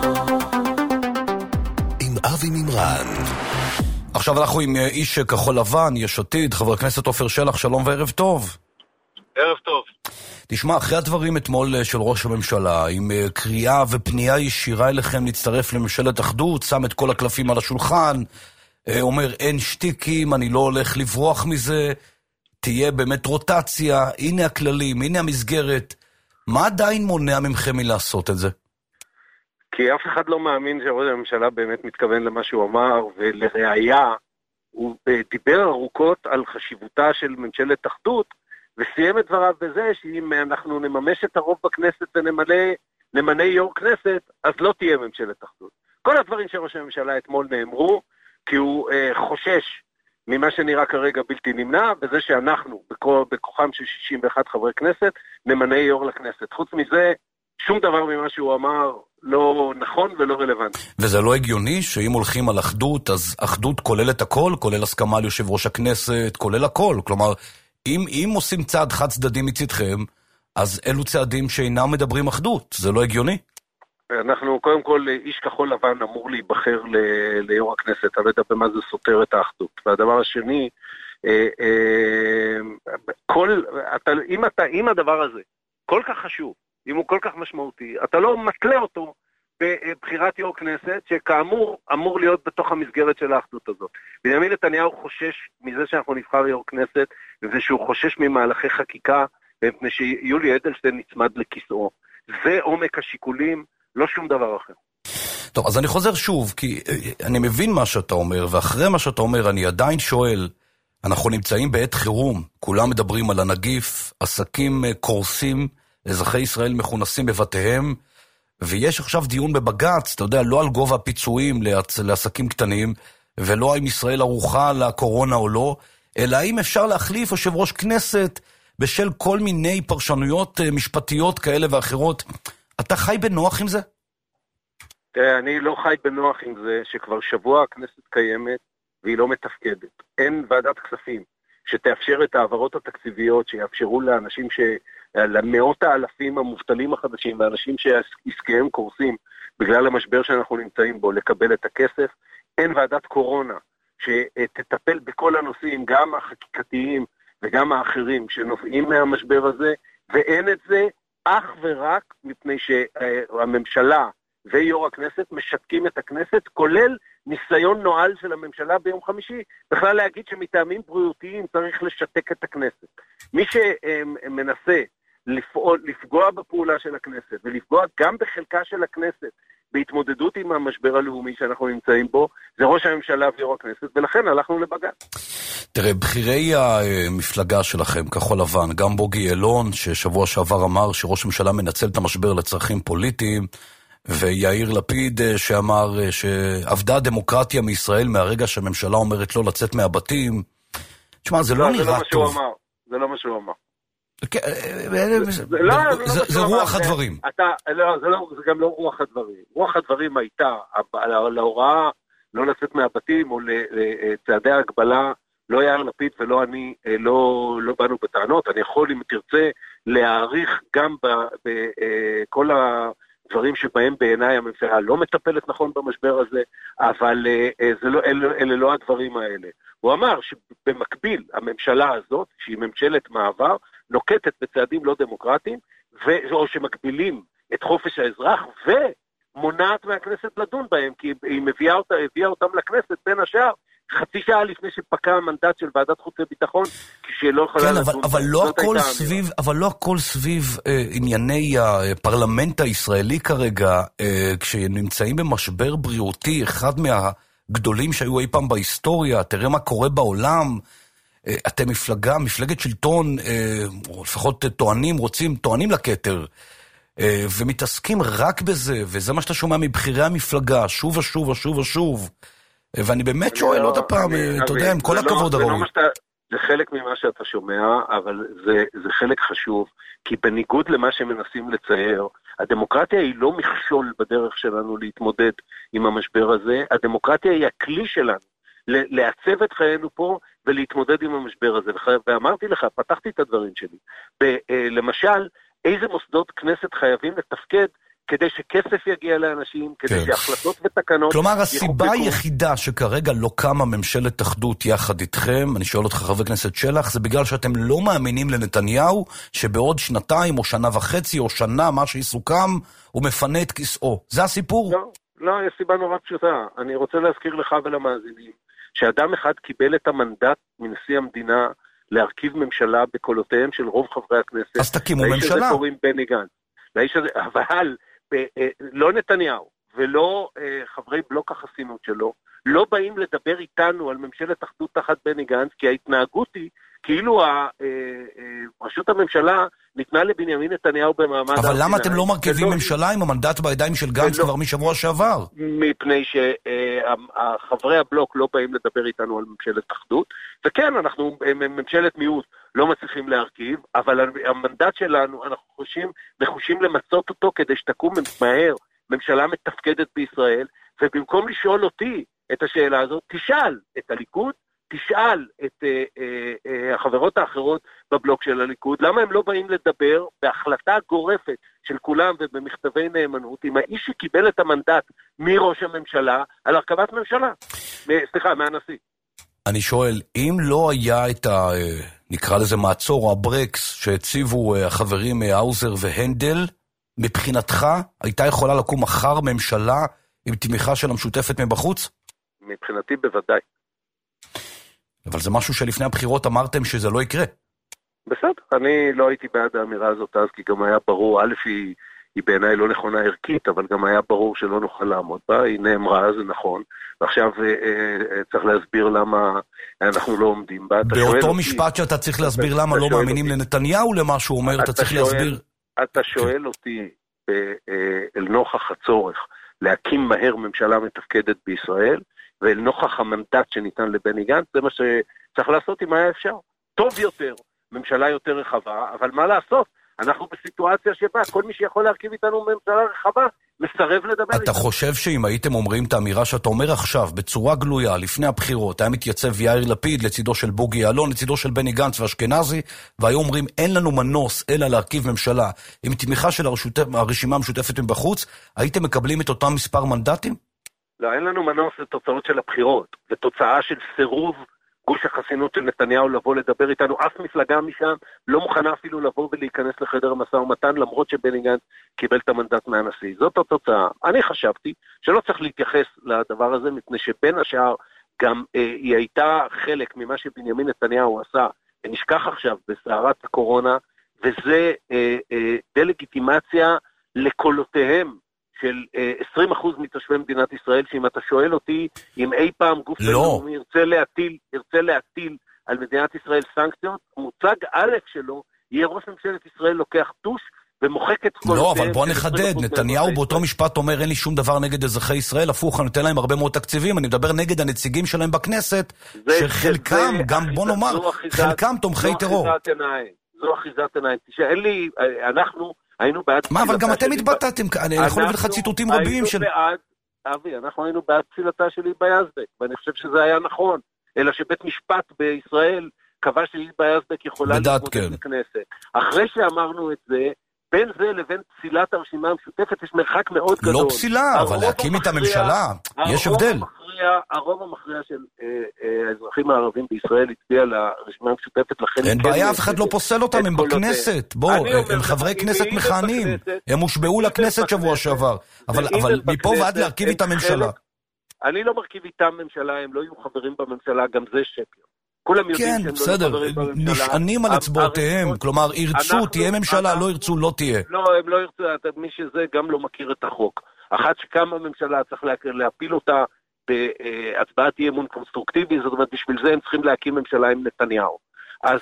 Speaker 9: עם אבי מימרן.
Speaker 2: עכשיו אנחנו עם איש כחול לבן, יש עתיד, חבר הכנסת עופר שלח, שלום וערב טוב.
Speaker 16: ערב טוב.
Speaker 2: תשמע, אחרי הדברים אתמול של ראש הממשלה, עם קריאה ופנייה ישירה אליכם להצטרף לממשלת אחדות, שם את כל הקלפים על השולחן, אומר אין שטיקים, אני לא הולך לברוח מזה, תהיה באמת רוטציה, הנה הכללים, הנה המסגרת. מה עדיין מונע ממכם מלעשות את זה?
Speaker 16: כי אף אחד לא מאמין שראש הממשלה באמת מתכוון למה שהוא אמר, ולראיה הוא דיבר ארוכות על חשיבותה של ממשלת אחדות, וסיים את דבריו בזה שאם אנחנו נממש את הרוב בכנסת ונמנה יו"ר כנסת, אז לא תהיה ממשלת אחדות. כל הדברים שראש הממשלה אתמול נאמרו, כי הוא אה, חושש ממה שנראה כרגע בלתי נמנע, בזה שאנחנו, בכוחם של שישים ואחד חברי כנסת, נמנה יו"ר לכנסת. חוץ מזה, שום דבר ממה שהוא אמר לא נכון ולא רלוונטי.
Speaker 2: וזה לא הגיוני שאם הולכים על אחדות, אז אחדות כוללת הכל, כולל הסכמה על יושב ראש הכנסת, כולל הכל. כלומר, אם, אם עושים צעד חד צדדי מצדכם, אז אלו צעדים שאינם מדברים אחדות. זה לא הגיוני.
Speaker 16: אנחנו, קודם כל, איש כחול לבן אמור להיבחר ל- ליו"ר הכנסת, אני לא יודע במה זה סותר את האחדות. והדבר השני, אה, אה, כל, אתה, אם, אתה, אם הדבר הזה כל כך חשוב, אם הוא כל כך משמעותי, אתה לא מתלה אותו בבחירת יו"ר כנסת, שכאמור אמור להיות בתוך המסגרת של האחדות הזאת. בנימין נתניהו חושש מזה שאנחנו נבחר יו"ר כנסת, ושהוא חושש ממהלכי חקיקה, מפני שיולי אדלשטיין נצמד לכיסאו. זה עומק השיקולים, לא שום דבר אחר.
Speaker 2: טוב, אז אני חוזר שוב, כי אני מבין מה שאתה אומר, ואחרי מה שאתה אומר, אני עדיין שואל, אנחנו נמצאים בעת חירום, כולם מדברים על הנגיף, עסקים קורסים, אזרחי ישראל מכונסים בבתיהם, ויש עכשיו דיון בבג"ץ, אתה יודע, לא על גובה הפיצויים לעסקים קטנים, ולא האם ישראל ערוכה לקורונה או לא, אלא האם אפשר להחליף יושב ראש כנסת בשל כל מיני פרשנויות משפטיות כאלה ואחרות. אתה חי בנוח עם זה?
Speaker 16: תראה, אני לא חי בנוח עם זה שכבר שבוע הכנסת קיימת והיא לא מתפקדת. אין ועדת כספים שתאפשר את העברות התקציביות שיאפשרו לאנשים ש... למאות האלפים המובטלים החדשים ואנשים שעסקיהם קורסים בגלל המשבר שאנחנו נמצאים בו לקבל את הכסף. אין ועדת קורונה שתטפל בכל הנושאים, גם החקיקתיים וגם האחרים שנובעים מהמשבר הזה, ואין את זה אך ורק מפני שהממשלה ויו"ר הכנסת משתקים את הכנסת, כולל ניסיון נועל של הממשלה ביום חמישי, בכלל להגיד שמטעמים בריאותיים צריך לשתק את הכנסת. מי שמנסה לפעול, לפגוע בפעולה של הכנסת, ולפגוע גם בחלקה של הכנסת, בהתמודדות עם המשבר הלאומי שאנחנו נמצאים בו, זה ראש הממשלה ויו"ר הכנסת, ולכן הלכנו לבג"ץ.
Speaker 2: תראה, בחירי המפלגה שלכם, כחול לבן, גם בוגי יעלון, ששבוע שעבר אמר שראש הממשלה מנצל את המשבר לצרכים פוליטיים, ויאיר לפיד שאמר שעבדה הדמוקרטיה מישראל מהרגע שהממשלה אומרת לא לצאת מהבתים. תשמע, זה לא נראה טוב.
Speaker 16: זה לא מה שהוא אמר.
Speaker 2: זה רוח הדברים.
Speaker 16: זה גם לא רוח הדברים. רוח הדברים הייתה על ההוראה לא לצאת מהבתים או לצעדי ההגבלה, לא יאיר לפיד ולא אני לא באנו בטענות. אני יכול, אם תרצה, להעריך גם בכל ה... דברים שבהם בעיניי הממשלה לא מטפלת נכון במשבר הזה, אבל זה לא, אלה, אלה לא הדברים האלה. הוא אמר שבמקביל הממשלה הזאת, שהיא ממשלת מעבר, נוקטת בצעדים לא דמוקרטיים, ו, או שמקבילים את חופש האזרח, ומונעת מהכנסת לדון בהם, כי היא מביאה, אותה, הביאה אותם לכנסת בין השאר, חצי שעה לפני שפקע המנדט של ועדת חוץ וביטחון, כשלא יכולה
Speaker 2: כן,
Speaker 16: לדון.
Speaker 2: אבל, אבל, לא הכל סביב, אבל לא הכל סביב אה, ענייני הפרלמנט הישראלי כרגע, אה, כשנמצאים במשבר בריאותי, אחד מהגדולים שהיו אי פעם בהיסטוריה, תראה מה קורה בעולם, אה, אתם מפלגה, מפלגת שלטון, אה, או לפחות טוענים, רוצים, טוענים לכתר, אה, ומתעסקים רק בזה, וזה מה שאתה שומע מבחירי המפלגה, שוב ושוב ושוב ושוב, ואני באמת שואל עוד הפעם, אתה יודע, עם כל הכבוד הראוי.
Speaker 16: זה חלק ממה שאתה שומע, אבל זה חלק חשוב, כי בניגוד למה שמנסים לצייר, הדמוקרטיה היא לא מכשול בדרך שלנו להתמודד עם המשבר הזה, הדמוקרטיה היא הכלי שלנו לעצב את חיינו פה ולהתמודד עם המשבר הזה. ואמרתי לך, פתחתי את הדברים שלי, למשל, איזה מוסדות כנסת חייבים לתפקד כדי שכסף יגיע לאנשים, כדי כן. שהחלטות ותקנות...
Speaker 2: כלומר, הסיבה יחוקקו... היחידה שכרגע לא קמה ממשלת אחדות יחד איתכם, אני שואל אותך חבר כנסת שלח, זה בגלל שאתם לא מאמינים לנתניהו, שבעוד שנתיים או שנה וחצי או שנה, מה שיסוכם, הוא מפנה את כיסאו. זה הסיפור?
Speaker 16: לא, לא, יש סיבה נורא פשוטה. אני רוצה להזכיר לך ולמאזינים, שאדם אחד קיבל את המנדט מנשיא המדינה להרכיב ממשלה בקולותיהם של רוב חברי הכנסת.
Speaker 2: אז תקימו ממשלה. לאיש הזה
Speaker 16: קוראים בני גנץ. לאיש הזה, אבל... לא נתניהו ולא חברי בלוק החסינות שלו לא באים לדבר איתנו על ממשלת אחדות תחת בני גנץ, כי ההתנהגות היא כאילו רשות הממשלה ניתנה לבנימין נתניהו במעמד...
Speaker 2: אבל למה אתם לא מרכיבים ממשלה עם המנדט בידיים של גנץ כבר משבוע שעבר?
Speaker 16: מפני שחברי הבלוק לא באים לדבר איתנו על ממשלת אחדות, וכן, אנחנו ממשלת מיעוט לא מצליחים להרכיב, אבל המנדט שלנו, אנחנו חושים, נחושים למצות אותו כדי שתקום מהר ממשלה מתפקדת בישראל, ובמקום לשאול אותי את השאלה הזאת, תשאל את הליכוד, תשאל את אה, אה, אה, החברות האחרות בבלוק של הליכוד, למה הם לא באים לדבר בהחלטה גורפת של כולם ובמכתבי נאמנות, עם האיש שקיבל את המנדט מראש הממשלה על הרכבת ממשלה, סליחה, מהנשיא.
Speaker 2: אני שואל, אם לא היה את ה... נקרא לזה מעצור או הברקס שהציבו החברים האוזר והנדל, מבחינתך הייתה יכולה לקום מחר ממשלה עם תמיכה של המשותפת מבחוץ?
Speaker 16: מבחינתי בוודאי.
Speaker 2: אבל זה משהו שלפני הבחירות אמרתם שזה לא יקרה.
Speaker 16: בסדר, אני לא הייתי בעד האמירה הזאת אז, כי גם היה ברור, א' היא, היא בעיניי לא נכונה ערכית, אבל גם היה ברור שלא נוכל לעמוד בה, היא נאמרה, זה נכון, ועכשיו אה, אה, צריך להסביר למה אנחנו לא עומדים בה.
Speaker 2: באותו משפט שאתה צריך להסביר למה לא מאמינים לנתניהו למה שהוא אומר, אתה צריך להסביר.
Speaker 16: אתה שואל אותי אל נוכח הצורך להקים מהר ממשלה מתפקדת בישראל, ואל נוכח המנדט שניתן לבני גנץ, זה מה שצריך לעשות אם היה אפשר. טוב יותר, ממשלה יותר רחבה, אבל מה לעשות? אנחנו בסיטואציה שבה כל מי שיכול להרכיב איתנו ממשלה רחבה, מסרב לדבר איתנו.
Speaker 2: אתה חושב שאם הייתם אומרים את האמירה שאתה אומר עכשיו, בצורה גלויה, לפני הבחירות, היה מתייצב יאיר לפיד לצידו של בוגי יעלון, לצידו של בני גנץ ואשכנזי, והיו אומרים אין לנו מנוס אלא להרכיב ממשלה עם תמיכה של הרשימה המשותפת מבחוץ, הייתם מקבלים את אותם מספר מנדטים?
Speaker 16: לא, אין לנו מנוס לתוצאות של הבחירות, ותוצאה של סירוב גוש החסינות של נתניהו לבוא לדבר איתנו, אף מפלגה משם לא מוכנה אפילו לבוא ולהיכנס לחדר המשא ומתן, למרות שבני גנץ קיבל את המנדט מהנשיא. זאת התוצאה. אני חשבתי שלא צריך להתייחס לדבר הזה, מפני שבין השאר גם אה, היא הייתה חלק ממה שבנימין נתניהו עשה, נשכח עכשיו בסערת הקורונה, וזה אה, אה, דלגיטימציה לקולותיהם, של עשרים אחוז מתושבי מדינת ישראל, שאם אתה שואל אותי, אם אי פעם גוף בינלאומי ירצה להטיל, ירצה להטיל על מדינת ישראל סנקציות, מוצג א' שלו, יהיה ראש ממשלת ישראל לוקח טוש, ומוחק את כל...
Speaker 2: לא, אבל בוא נחדד, נתניהו באותו משפט אומר, אין לי שום דבר נגד אזרחי ישראל, הפוך, אני נותן להם הרבה מאוד תקציבים, אני מדבר נגד הנציגים שלהם בכנסת, שחלקם, גם בוא נאמר, חלקם תומכי טרור.
Speaker 16: זו אחיזת עיניים. תשאר, אין לי, אנחנו... היינו בעד...
Speaker 2: מה, אבל גם אתם התבטאתם, אני יכול להביא לך ציטוטים רבים של...
Speaker 16: בעד, אבי, אנחנו היינו בעד פסילתה של היבא יזבק, ואני חושב שזה היה נכון, אלא שבית משפט בישראל קבע שהיבא יזבק יכולה להתמודד בכנסת. אחרי שאמרנו את זה, בין זה לבין פסילת הרשימה המשותפת יש מרחק מאוד גדול.
Speaker 2: לא פסילה, אבל להקים את הממשלה, יש הבדל.
Speaker 16: הרוב המכריע של האזרחים הערבים בישראל הצביע לרשימה המשותפת, לכן...
Speaker 2: אין בעיה, אף אחד לא פוסל אותם, הם בכנסת. בוא, הם חברי כנסת מכהנים, הם הושבעו לכנסת שבוע שעבר. אבל מפה ועד להרכיב איתם ממשלה.
Speaker 16: אני לא מרכיב איתם ממשלה, הם לא יהיו חברים בממשלה, גם זה שקר.
Speaker 2: כן, בסדר, נשענים על אצבעותיהם, כלומר, ירצו, תהיה ממשלה, לא ירצו, לא תהיה.
Speaker 16: לא, הם לא ירצו, מי שזה גם לא מכיר את החוק. אחת שקמה ממשלה צריך להפיל אותה בהצבעת אי אמון קונסטרוקטיבי, זאת אומרת, בשביל זה הם צריכים להקים ממשלה עם נתניהו. אז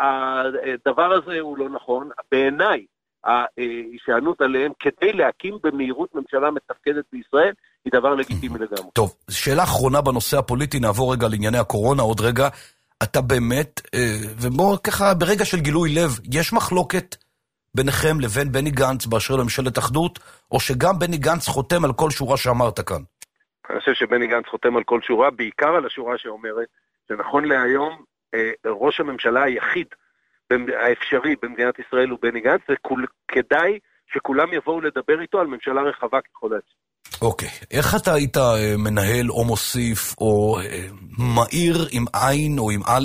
Speaker 16: הדבר הזה הוא לא נכון. בעיניי, ההישענות עליהם כדי להקים במהירות ממשלה מתפקדת בישראל, היא דבר לגיטימי לגמרי.
Speaker 2: טוב, שאלה אחרונה בנושא הפוליטי, נעבור רגע לענייני הקורונה, עוד רגע, אתה באמת, ובוא ככה, ברגע של גילוי לב, יש מחלוקת ביניכם לבין בני גנץ באשר לממשלת אחדות, או שגם בני גנץ חותם על כל שורה שאמרת כאן?
Speaker 16: אני חושב שבני גנץ חותם על כל שורה, בעיקר על השורה שאומרת, שנכון להיום, ראש הממשלה היחיד האפשרי במדינת ישראל הוא בני גנץ, וכדאי שכולם יבואו לדבר איתו על ממשלה רחבה ככל האפשר.
Speaker 2: אוקיי, איך אתה היית מנהל או מוסיף או מאיר עם עין או עם א'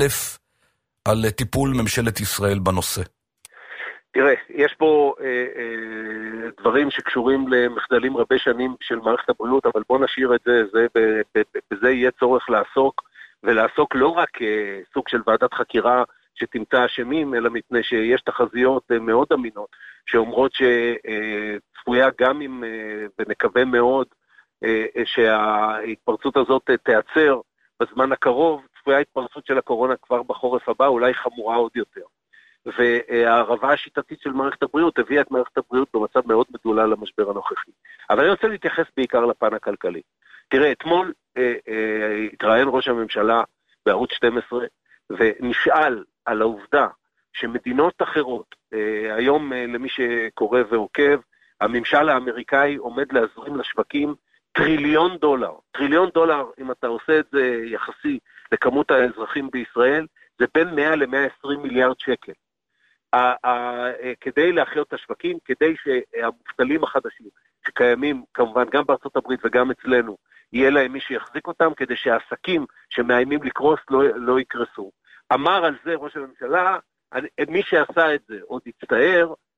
Speaker 2: על טיפול ממשלת ישראל בנושא?
Speaker 16: תראה, יש פה אה, אה, דברים שקשורים למחדלים רבי שנים של מערכת הבריאות, אבל בוא נשאיר את זה, זה בזה יהיה צורך לעסוק, ולעסוק לא רק אה, סוג של ועדת חקירה שתמצא אשמים, אלא מפני שיש תחזיות אה, מאוד אמינות, שאומרות שצפויה גם אם, אה, ונקווה מאוד, אה, שההתפרצות הזאת אה, תיעצר בזמן הקרוב, צפויה התפרצות של הקורונה כבר בחורף הבא, אולי חמורה עוד יותר. והערבה השיטתית של מערכת הבריאות הביאה את מערכת הבריאות במצב מאוד מדולל למשבר הנוכחי. אבל אני רוצה להתייחס בעיקר לפן הכלכלי. תראה, אתמול אה, אה, התראיין ראש הממשלה בערוץ שתים עשרה, ונשאל על העובדה שמדינות אחרות, אה, היום אה, למי שקורא ועוקב, הממשל האמריקאי עומד להזרים לשווקים טריליון דולר. טריליון דולר, אם אתה עושה את זה יחסי לכמות האזרחים בישראל, זה בין מאה למאה ועשרים מיליארד שקל. כדי להחיות את השווקים, כדי שהמובטלים החדשים שקיימים כמובן גם בארצות הברית וגם אצלנו, יהיה להם מי שיחזיק אותם, כדי שהעסקים שמאיימים לקרוס לא, לא יקרסו. אמר על זה ראש הממשלה, מי שעשה את זה עוד יצטער,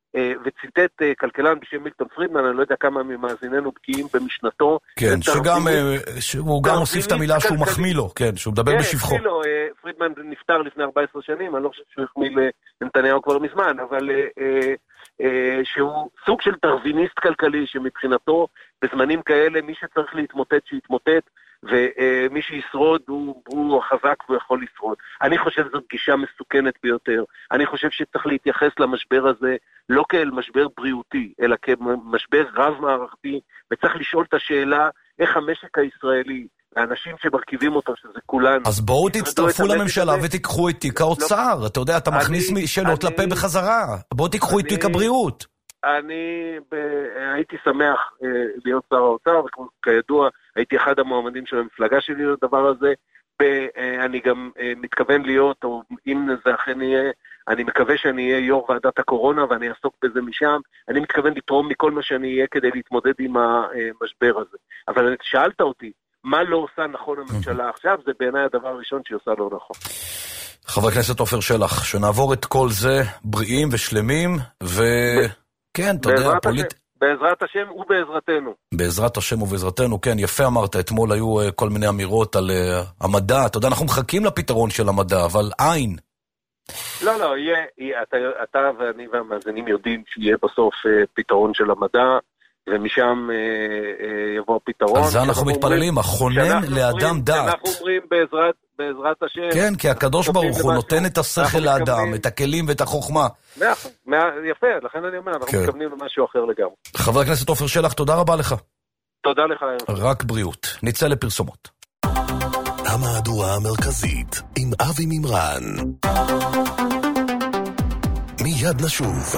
Speaker 16: וציטט כלכלן בשם מילטון פרידמן, אני לא יודע כמה ממאזיננו בקיאים במשנתו.
Speaker 2: כן, שגם, שהוא גם הוסיף את המילה שהוא מחמיא לו, כן, שהוא מדבר בשבחו.
Speaker 16: כן, לו, פרידמן נפטר לפני ארבע עשרה שנים, אני לא חושב שהוא החמיא לנתניהו כבר מזמן, אבל שהוא סוג של דרוויניסט כלכלי, שמבחינתו בזמנים כאלה מי שצריך להתמוטט שיתמוטט, ומי שישרוד הוא, הוא חזק ויכול לשרוד. אני חושב שזאת גישה מסוכנת ביותר. אני חושב שצריך להתייחס למשבר הזה לא כאל משבר בריאותי, אלא כמשבר רב-מערכתי, וצריך לשאול את השאלה איך המשק הישראלי, האנשים שמרכיבים אותו, שזה כולנו.
Speaker 2: אז בואו תצטרפו לממשלה ותיקחו את תיק האוצר. אתה יודע, אתה מכניס שאלות לפה בחזרה. בואו תיקחו את תיק הבריאות.
Speaker 16: אני הייתי שמח להיות שר האוצר, וכידוע הייתי אחד המועמדים של המפלגה שלי לדבר הזה, ואני גם מתכוון להיות, או אם זה אכן יהיה, אני מקווה שאני אהיה יו"ר ועדת הקורונה, ואני אעסוק בזה משם, אני מתכוון לתרום מכל מה שאני אהיה כדי להתמודד עם המשבר הזה. אבל שאלת אותי, מה לא עושה נכון הממשלה עכשיו, זה בעיניי הדבר הראשון שהיא עושה לא נכון.
Speaker 2: חבר הכנסת עופר שלח, שנעבור את כל זה בריאים ושלמים, ו... כן, אתה יודע, פוליט...
Speaker 16: בעזרת השם ובעזרתנו.
Speaker 2: בעזרת השם ובעזרתנו, כן, יפה אמרת, אתמול היו כל מיני אמירות על uh, המדע, אתה יודע, אנחנו מחכים לפתרון של המדע, אבל אין.
Speaker 16: לא, לא, יהיה, יהיה, אתה, אתה ואני והמאזינים יודעים שיהיה בסוף uh, פתרון של המדע, ומשם uh, uh, יבוא הפתרון.
Speaker 2: על זה אנחנו מתפללים, החונן לאדם דעת.
Speaker 16: אנחנו אומרים בעזרת, בעזרת השם.
Speaker 2: כן, כי הקדוש ברוך הוא נותן את השכל לאדם, את הכלים ואת החוכמה.
Speaker 16: יפה, לכן אני אומר, אנחנו מתכוונים למשהו אחר לגמרי.
Speaker 2: חבר הכנסת עופר שלח, תודה רבה לך.
Speaker 16: תודה לך.
Speaker 2: רק בריאות. נצא לפרסומות.
Speaker 17: המהדורה המרכזית עם אבי ממרן. מיד נשוב.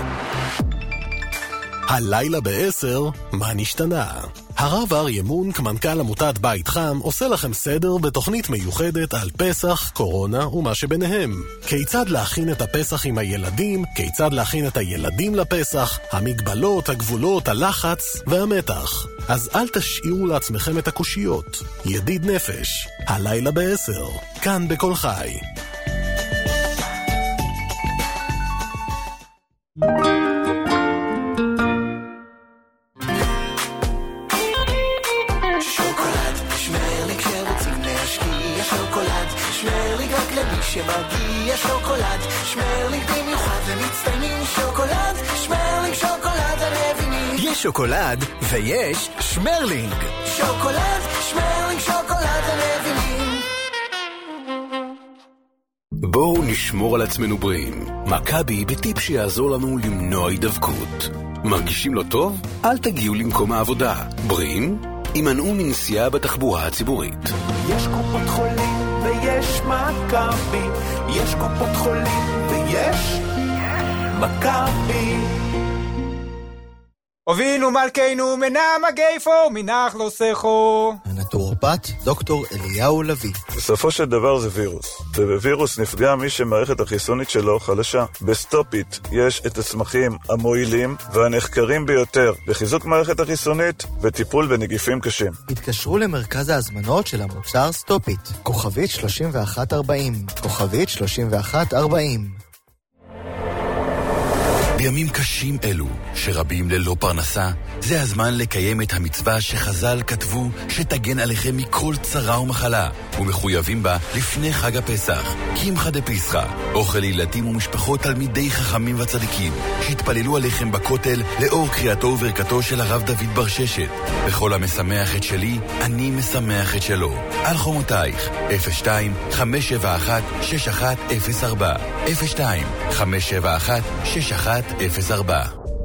Speaker 17: הלילה בעשר, מה נשתנה? הרב אריה מונק, מנכ"ל עמותת בית חם, עושה לכם סדר בתוכנית מיוחדת על פסח, קורונה ומה שביניהם. כיצד להכין את הפסח עם הילדים, כיצד להכין את הילדים לפסח, המגבלות, הגבולות, הלחץ והמתח. אז אל תשאירו לעצמכם את הקושיות. ידיד נפש, הלילה בעשר, כאן בכל חי.
Speaker 11: שמגיע שוקולד, שמרלינג במיוחד ומצטיינים שוקולד, שמרלינג שוקולד המבינים.
Speaker 10: יש שוקולד ויש שמרלינג.
Speaker 11: שוקולד, שמרלינג שוקולד המבינים.
Speaker 12: בואו נשמור על עצמנו בריאים. מכבי בטיפ שיעזור לנו למנוע הידבקות. מרגישים לא טוב? אל תגיעו למקום העבודה. בריאים? הימנעו מנסיעה בתחבורה הציבורית.
Speaker 11: יש קופות חולים ויש מכבי, יש קופות חולים ויש מכבי.
Speaker 18: הובינו מלכנו מנע מגייפו מנח לא סכו.
Speaker 7: הנטורופט דוקטור אליהו לוי.
Speaker 8: בסופו של דבר זה וירוס, ובווירוס נפגע מי שמערכת החיסונית שלו חלשה. בסטופיט יש את הצמחים המועילים והנחקרים ביותר בחיזוק מערכת החיסונית וטיפול בנגיפים קשים.
Speaker 7: התקשרו למרכז ההזמנות של המוצר סטופיט, כוכבית שלושים ואחת ארבעים, כוכבית שלושים ואחת ארבעים.
Speaker 6: בימים קשים אלו, שרבים ללא פרנסה, זה הזמן לקיים את המצווה שחז"ל כתבו שתגן עליכם מכל צרה ומחלה, ומחויבים בה לפני חג הפסח. קמחא דפסחא, אוכל לילדים ומשפחות תלמידי חכמים וצדיקים, שהתפללו עליכם בכותל לאור קריאתו וברכתו של הרב דוד בר ששת. בכל המשמח את שלי, אני משמח את שלו. על חומותייך, אפס שתיים חמש שבע אחת שש אחת אפס ארבע, אפס שתיים חמש שבע אחת שש אחת אפס ארבע.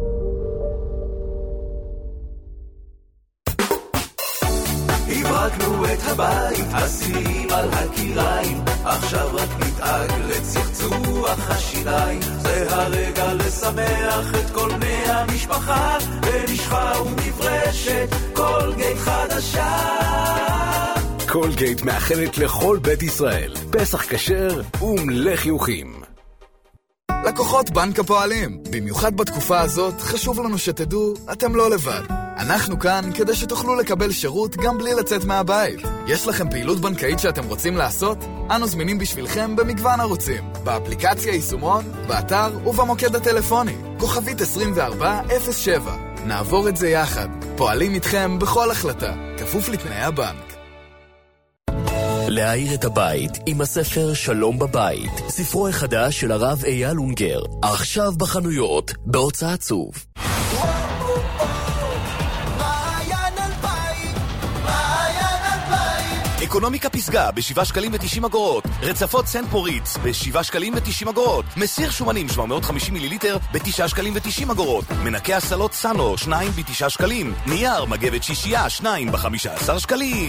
Speaker 11: הברקנו את הבית, השיאים על הקיריים, עכשיו רק נדאג לצחצוח השיניים. זה הרגע לשמח את כל בני המשפחה, ונשחה ומברשת קולגייט חדשה.
Speaker 12: קולגייט מאחלת לכל בית ישראל פסח כשר ומלא חיוכים.
Speaker 19: לקוחות בנק הפועלים, במיוחד בתקופה הזאת חשוב לנו שתדעו, אתם לא לבד. אנחנו כאן כדי שתוכלו לקבל שירות גם בלי לצאת מהבית. יש לכם פעילות בנקאית שאתם רוצים לעשות? אנו זמינים בשבילכם במגוון ערוצים. באפליקציה יישומון, באתר ובמוקד הטלפוני. כוכבית עשרים וארבע אפס שבע. נעבור את זה יחד. פועלים איתכם בכל החלטה. כפוף לתנאי הבנק.
Speaker 13: להאיר את הבית עם הספר שלום בבית, ספרו החדש של הרב אייל אונגר, עכשיו בחנויות, בהוצאת צוב.
Speaker 20: אקונומיקה פסגה בשבעה שקלים ותשעים אגורות, רצפות סנט מוריץ בשבעה שקלים ותשעים אגורות, מסיר שומנים שבע מאות וחמישים מיליליטר בתשעה שקלים ותשעים אגורות, מנקי הסלות סאנו שניים בתשעה שקלים, נייר מגבת שישייה שניים בחמישה עשר שקלים.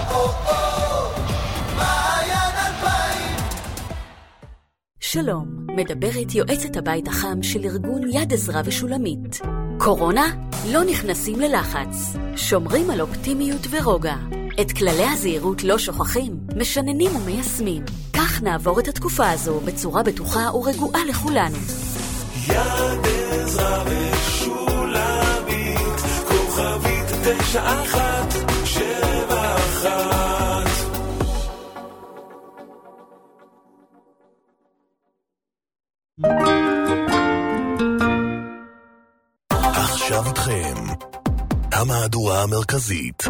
Speaker 14: שלום, מדברת יועצת הבית החם של ארגון יד עזרא ושולמית. קורונה? לא נכנסים ללחץ. שומרים על אופטימיות ורוגע. את כללי הזהירות לא שוכחים, משננים ומיישמים. כך נעבור את התקופה הזו בצורה בטוחה ורגועה לכולנו.
Speaker 11: יד עזרא ושולמית, כוכבית תשע אחת שבע אחת.
Speaker 12: עכשיו איתכם המהדורה המרכזית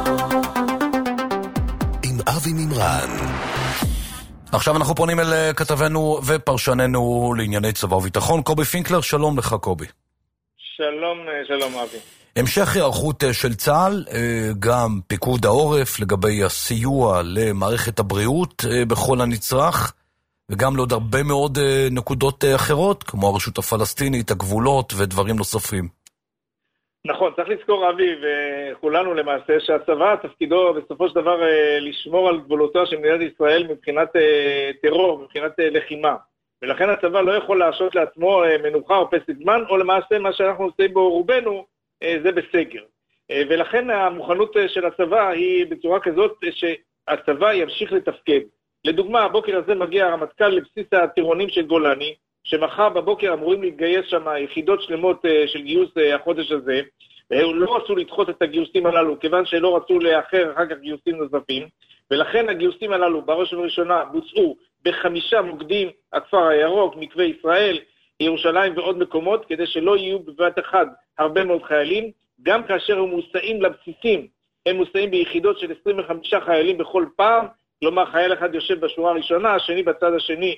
Speaker 12: עם אבי מימרן.
Speaker 2: עכשיו אנחנו פונים אל כתבנו ופרשננו לענייני צבא וביטחון, קובי פינקלר. שלום לך קובי.
Speaker 21: שלום, שלום אבי.
Speaker 2: המשך היערכות של צה"ל, גם פיקוד העורף לגבי הסיוע למערכת הבריאות בכל הנצרך, וגם לעוד הרבה מאוד נקודות אחרות, כמו הרשות הפלסטינית, הגבולות ודברים נוספים.
Speaker 21: נכון, צריך לזכור אבי וכולנו למעשה שהצבא תפקידו בסופו של דבר לשמור על גבולותיה של מדינת ישראל מבחינת טרור, מבחינת לחימה. ולכן הצבא לא יכול להרשות לעצמו מנוחה או פסק זמן, או למעשה מה שאנחנו עושים בו רובנו זה בסגר. ולכן המוכנות של הצבא היא בצורה כזאת שהצבא ימשיך לתפקד. לדוגמה, הבוקר הזה מגיע הרמטכ"ל לבסיס הטירונים של גולני, שמחר בבוקר אמורים להתגייס שם יחידות שלמות של גיוס החודש הזה, לא רצו לדחות את הגיוסים הללו, כיוון שלא רצו לאחר אחר כך גיוסים נוספים, ולכן הגיוסים הללו בראש ובראשונה בוצעו בחמישה מוקדים, הכפר הירוק, מקווה ישראל, ירושלים ועוד מקומות, כדי שלא יהיו בבת אחד הרבה מאוד חיילים, גם כאשר הם מוסעים לבסיסים, הם מוסעים ביחידות של עשרים וחמישה חיילים בכל פעם, כלומר חייל אחד יושב בשורה הראשונה, השני בצד השני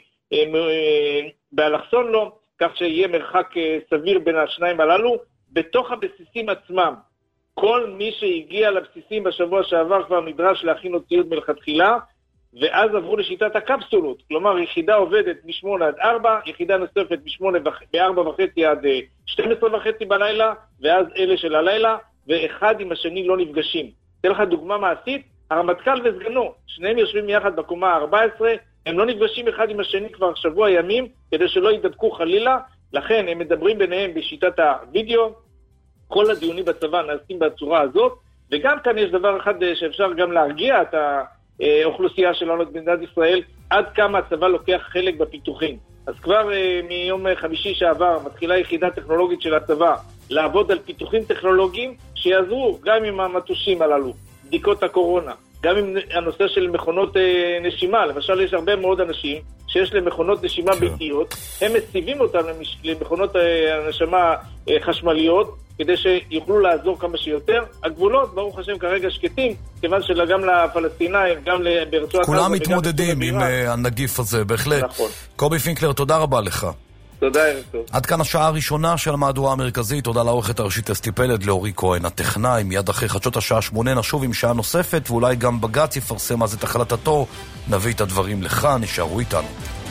Speaker 21: באלכסון לו, כך שיהיה מרחק סביר בין השניים הללו. בתוך הבסיסים עצמם, כל מי שהגיע לבסיסים בשבוע שעבר כבר נדרש להכין עוד ציוד מלכתחילה, ואז עברו לשיטת הקפסולות, כלומר יחידה עובדת משמונה עד ארבע, יחידה נוספת משמונה בארבע וחצי עד שתים עשרה וחצי בלילה, ואז אלה של הלילה, ואחד עם השני לא נפגשים. אתן לך דוגמה מעשית, הרמטכ"ל וסגנו, שניהם יושבים יחד בקומה ה-ארבע עשרה, הם לא נפגשים אחד עם השני כבר שבוע ימים, כדי שלא ידבקו חלילה, לכן הם מדברים ביניהם בשיטת הווידאו, כל הדיונים בצבא נעשים בצורה הזאת, וגם כאן יש דבר אחד שאפשר גם להרגיע את האוכלוסייה שלנו במדינת ישראל, עד כמה הצבא לוקח חלק בפיתוחים. אז כבר מיום חמישי שעבר מתחילה יחידה טכנולוגית של הצבא לעבוד על פיתוחים טכנולוגיים שיעזרו גם עם המטושים הללו, בדיקות הקורונה, גם עם הנושא של מכונות נשימה. למשל יש הרבה מאוד אנשים שיש להם מכונות נשימה ביתיות, הם מסיבים אותם למכונות נשימה חשמליות, כדי שיוכלו לעזור כמה שיותר. הגבולות, ברוך השם, כרגע שקטים, כיוון שגם לפלסטינאים, גם ברצועת עזה,
Speaker 2: כולם מתמודדים עם הנגיף הזה, בהחלט.
Speaker 21: נכון.
Speaker 2: קובי פינקלר, תודה רבה לך.
Speaker 21: תודה, ערב טוב.
Speaker 2: עד כאן השעה הראשונה של המהדורה המרכזית. תודה לעורכת הראשית אסתי פלד, לאורי כהן הטכנאי. מיד אחרי חדשות השעה שמונה נשוב עם שעה נוספת, ואולי גם בג"ץ יפרסם אז את החלטתו. נביא את הדברים לך, נשארו איתנו.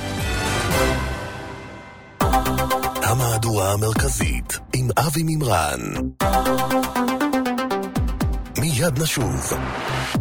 Speaker 12: המהדורה המרכזית עם אבי מימרן. מיד נשוב.